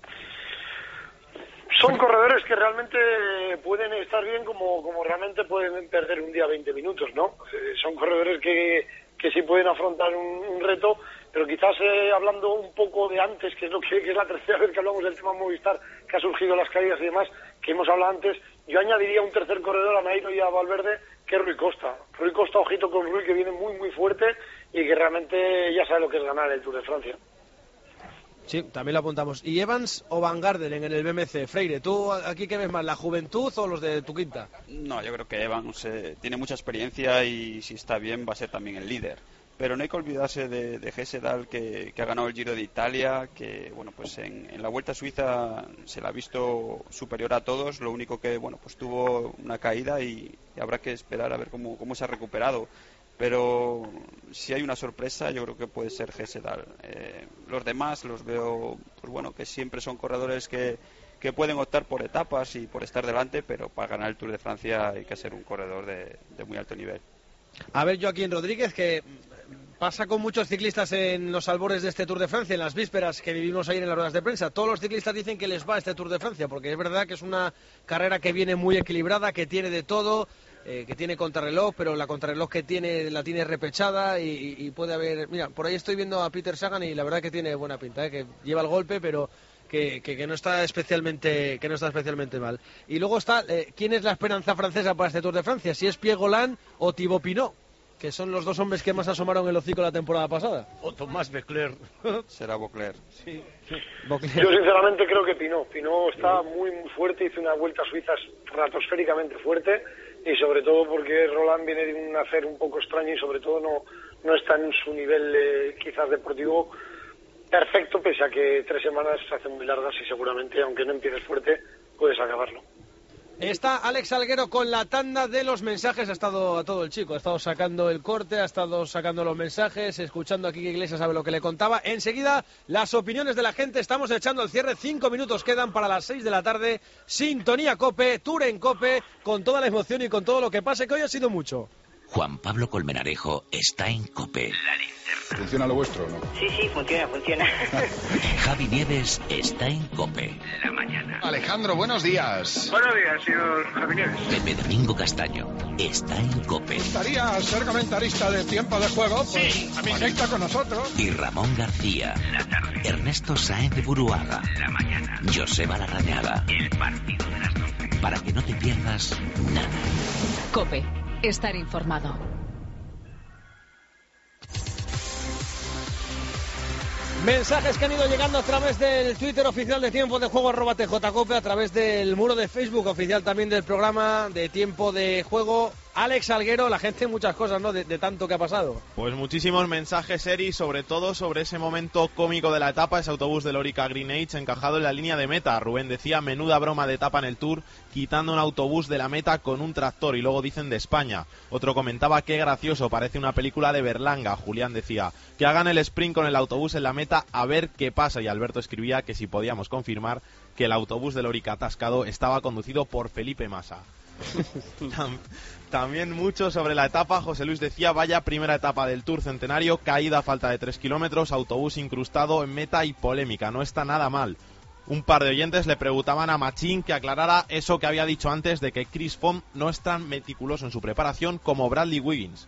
Son corredores que realmente pueden estar bien como realmente pueden perder un día 20 minutos, ¿no? Son corredores que sí pueden afrontar un reto, pero quizás hablando un poco de antes, que es la tercera vez que hablamos del tema Movistar, que ha surgido las caídas y demás, que hemos hablado antes, yo añadiría un tercer corredor a Nairo y a Valverde, que es Rui Costa. Rui Costa, ojito con Rui, que viene muy muy fuerte y que realmente ya sabe lo que es ganar el Tour de Francia. Sí, también lo apuntamos. ¿Y Evans o Van Garderen en el BMC? Freire, ¿tú aquí qué ves más, la juventud o los de tu quinta? No, yo creo que Evans tiene mucha experiencia y si está bien va a ser también el líder. Pero no hay que olvidarse de Hesjedal, que ha ganado el Giro de Italia, que bueno, pues en la Vuelta a Suiza se la ha visto superior a todos. Lo único que bueno, pues tuvo una caída y habrá que esperar a ver cómo se ha recuperado. Pero si hay una sorpresa, yo creo que puede ser Hesjedal. Los demás los veo, pues bueno, que siempre son corredores que pueden optar por etapas y por estar delante, pero para ganar el Tour de Francia hay que ser un corredor de muy alto nivel. A ver, Joaquín Rodríguez, que pasa con muchos ciclistas en los albores de este Tour de Francia, en las vísperas que vivimos ayer en las ruedas de prensa. Todos los ciclistas dicen que les va este Tour de Francia, porque es verdad que es una carrera que viene muy equilibrada, que tiene de todo, que tiene contrarreloj, pero la contrarreloj que tiene la tiene repechada y puede haber... Mira, por ahí estoy viendo a Peter Sagan y la verdad que tiene buena pinta, que lleva el golpe, pero que no está especialmente mal. Y luego está, ¿quién es la esperanza francesa para este Tour de Francia? Si es Pierre Rolland o Thibaut Pinot, que son los dos hombres que más asomaron el hocico la temporada pasada. O Tomás Becler. Será Becler. Sí. Yo sinceramente creo que Pinot está muy muy fuerte, hizo una Vuelta a Suiza estratosféricamente fuerte y sobre todo porque Roland viene de un hacer un poco extraño y sobre todo no está en su nivel quizás deportivo perfecto, pese a que 3 semanas se hacen muy largas y seguramente aunque no empieces fuerte puedes acabarlo. Está Alex Alguero con la tanda de los mensajes, ha estado a todo el chico, ha estado sacando el corte, ha estado sacando los mensajes, escuchando aquí que Iglesias sabe lo que le contaba. Enseguida, las opiniones de la gente, estamos echando el cierre, 5 minutos quedan para las 6 de la tarde, Sintonía COPE, Tour en COPE, con toda la emoción y con todo lo que pase, que hoy ha sido mucho. Juan Pablo Colmenarejo está en COPE. ¿Funciona lo vuestro o no? Sí, funciona. Javi Nieves está en COPE. La mañana. Alejandro, buenos días. Buenos días, señor Javi Nieves. Pepe Domingo Castaño está en COPE. ¿Gustaría ser comentarista de Tiempo de Juego? Sí, a mí conecta con nosotros. Y Ramón García. La tarde. Ernesto Sáenz de Buruaga. La mañana. Joseba Larrañaga. El partido de las 12. Para que no te pierdas nada. COPE. Estar informado. Mensajes que han ido llegando a través del Twitter oficial de Tiempo de Juego @TJCOPE, a través del muro de Facebook oficial también del programa de Tiempo de Juego. Alex Alguero, la gente muchas cosas, ¿no? De tanto que ha pasado. Pues muchísimos mensajes, Eri, sobre todo sobre ese momento cómico de la etapa, ese autobús del Orica Green Age encajado en la línea de meta. Rubén decía, menuda broma de etapa en el Tour, quitando un autobús de la meta con un tractor, y luego dicen de España. Otro comentaba, qué gracioso, parece una película de Berlanga. Julián decía, que hagan el sprint con el autobús en la meta a ver qué pasa, y Alberto escribía que si podíamos confirmar que el autobús del Orica atascado estaba conducido por Felipe Massa. También mucho sobre la etapa. José Luis decía, vaya primera etapa del Tour Centenario, caída a falta de 3 kilómetros, autobús incrustado en meta y polémica, no está nada mal. Un par de oyentes le preguntaban a Machín que aclarara eso que había dicho antes de que Chris Froome no es tan meticuloso en su preparación como Bradley Wiggins.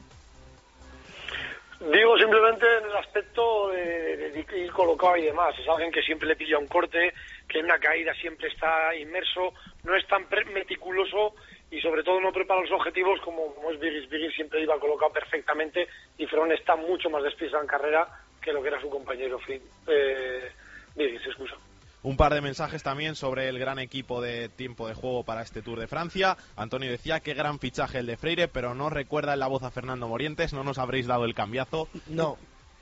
Digo simplemente en el aspecto de ir colocado y demás. Es alguien que siempre le pilla un corte, que en una caída siempre está inmerso, no es tan meticuloso y sobre todo no prepara los objetivos como es Wiggins. Wiggins siempre iba colocado perfectamente y Froome está mucho más despistado en carrera que lo que era su compañero Wiggins, excusa. Un par de mensajes también sobre el gran equipo de Tiempo de Juego para este Tour de Francia. Antonio decía, qué gran fichaje el de Freire, pero no recuerda en la voz a Fernando Morientes, no nos habréis dado el cambiazo. No.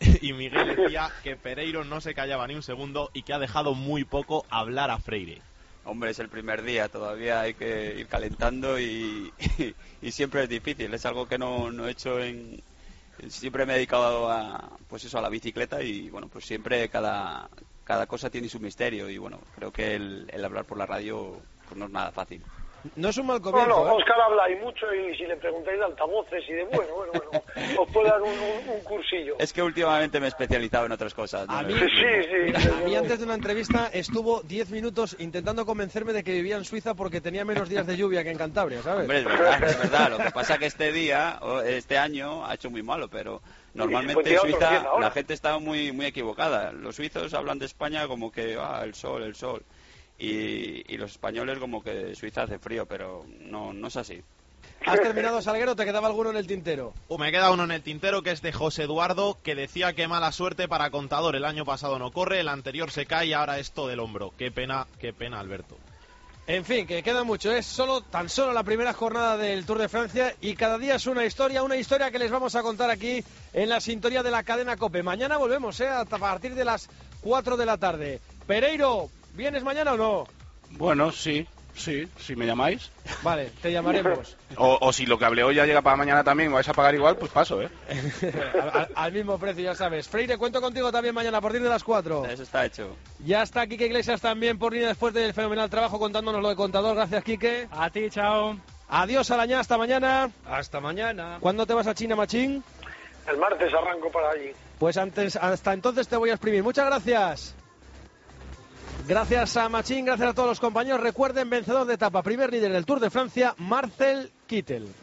Y Miguel decía que Pereiro no se callaba ni un segundo y que ha dejado muy poco hablar a Freire. Hombre, es el primer día, todavía hay que ir calentando y siempre es difícil, es algo que no he hecho siempre me he dedicado a la bicicleta y bueno, pues siempre cada cosa tiene su misterio y bueno, creo que el hablar por la radio pues no es nada fácil. No es un mal comienzo. No, Óscar habla y mucho y si le preguntáis de altavoces y de bueno, os puede dar un cursillo. Es que últimamente me he especializado en otras cosas, ¿no? A mí, sí. A mí antes de una entrevista estuvo 10 minutos intentando convencerme de que vivía en Suiza porque tenía menos días de lluvia que en Cantabria, ¿sabes? Hombre, es verdad. Lo que pasa que este año ha hecho muy malo, pero normalmente en Suiza la gente está muy equivocada. Los suizos hablan de España como que el sol. Y los españoles como que Suiza hace frío, pero no es así. ¿Has terminado, Salguero? ¿Te quedaba alguno en el tintero? Me queda uno en el tintero que es de José Eduardo, que decía que mala suerte para Contador. El año pasado no corre, el anterior se cae y ahora esto del hombro. Qué pena, Alberto. En fin, que queda mucho. Es tan solo la primera jornada del Tour de Francia y cada día es una historia que les vamos a contar aquí en la sintonía de la cadena COPE. Mañana volvemos, a partir de las 4 de la tarde. Pereiro, ¿vienes mañana o no? Bueno, sí, si me llamáis. Vale, te llamaremos. O si lo que hablé hoy ya llega para mañana también, me vais a pagar igual, pues paso, al mismo precio, ya sabes. Freire, cuento contigo también mañana a partir de las 4. Eso está hecho. Ya está Quique Iglesias también por línea después del fenomenal trabajo contándonos lo de Contador. Gracias, Quique. A ti, chao. Adiós, Arañá, hasta mañana. Hasta mañana. ¿Cuándo te vas a China, Machín? El martes arranco para allí. Pues hasta entonces te voy a exprimir. Muchas gracias. Gracias a Machín, gracias a todos los compañeros. Recuerden, vencedor de etapa, primer líder del Tour de Francia, Marcel Kittel.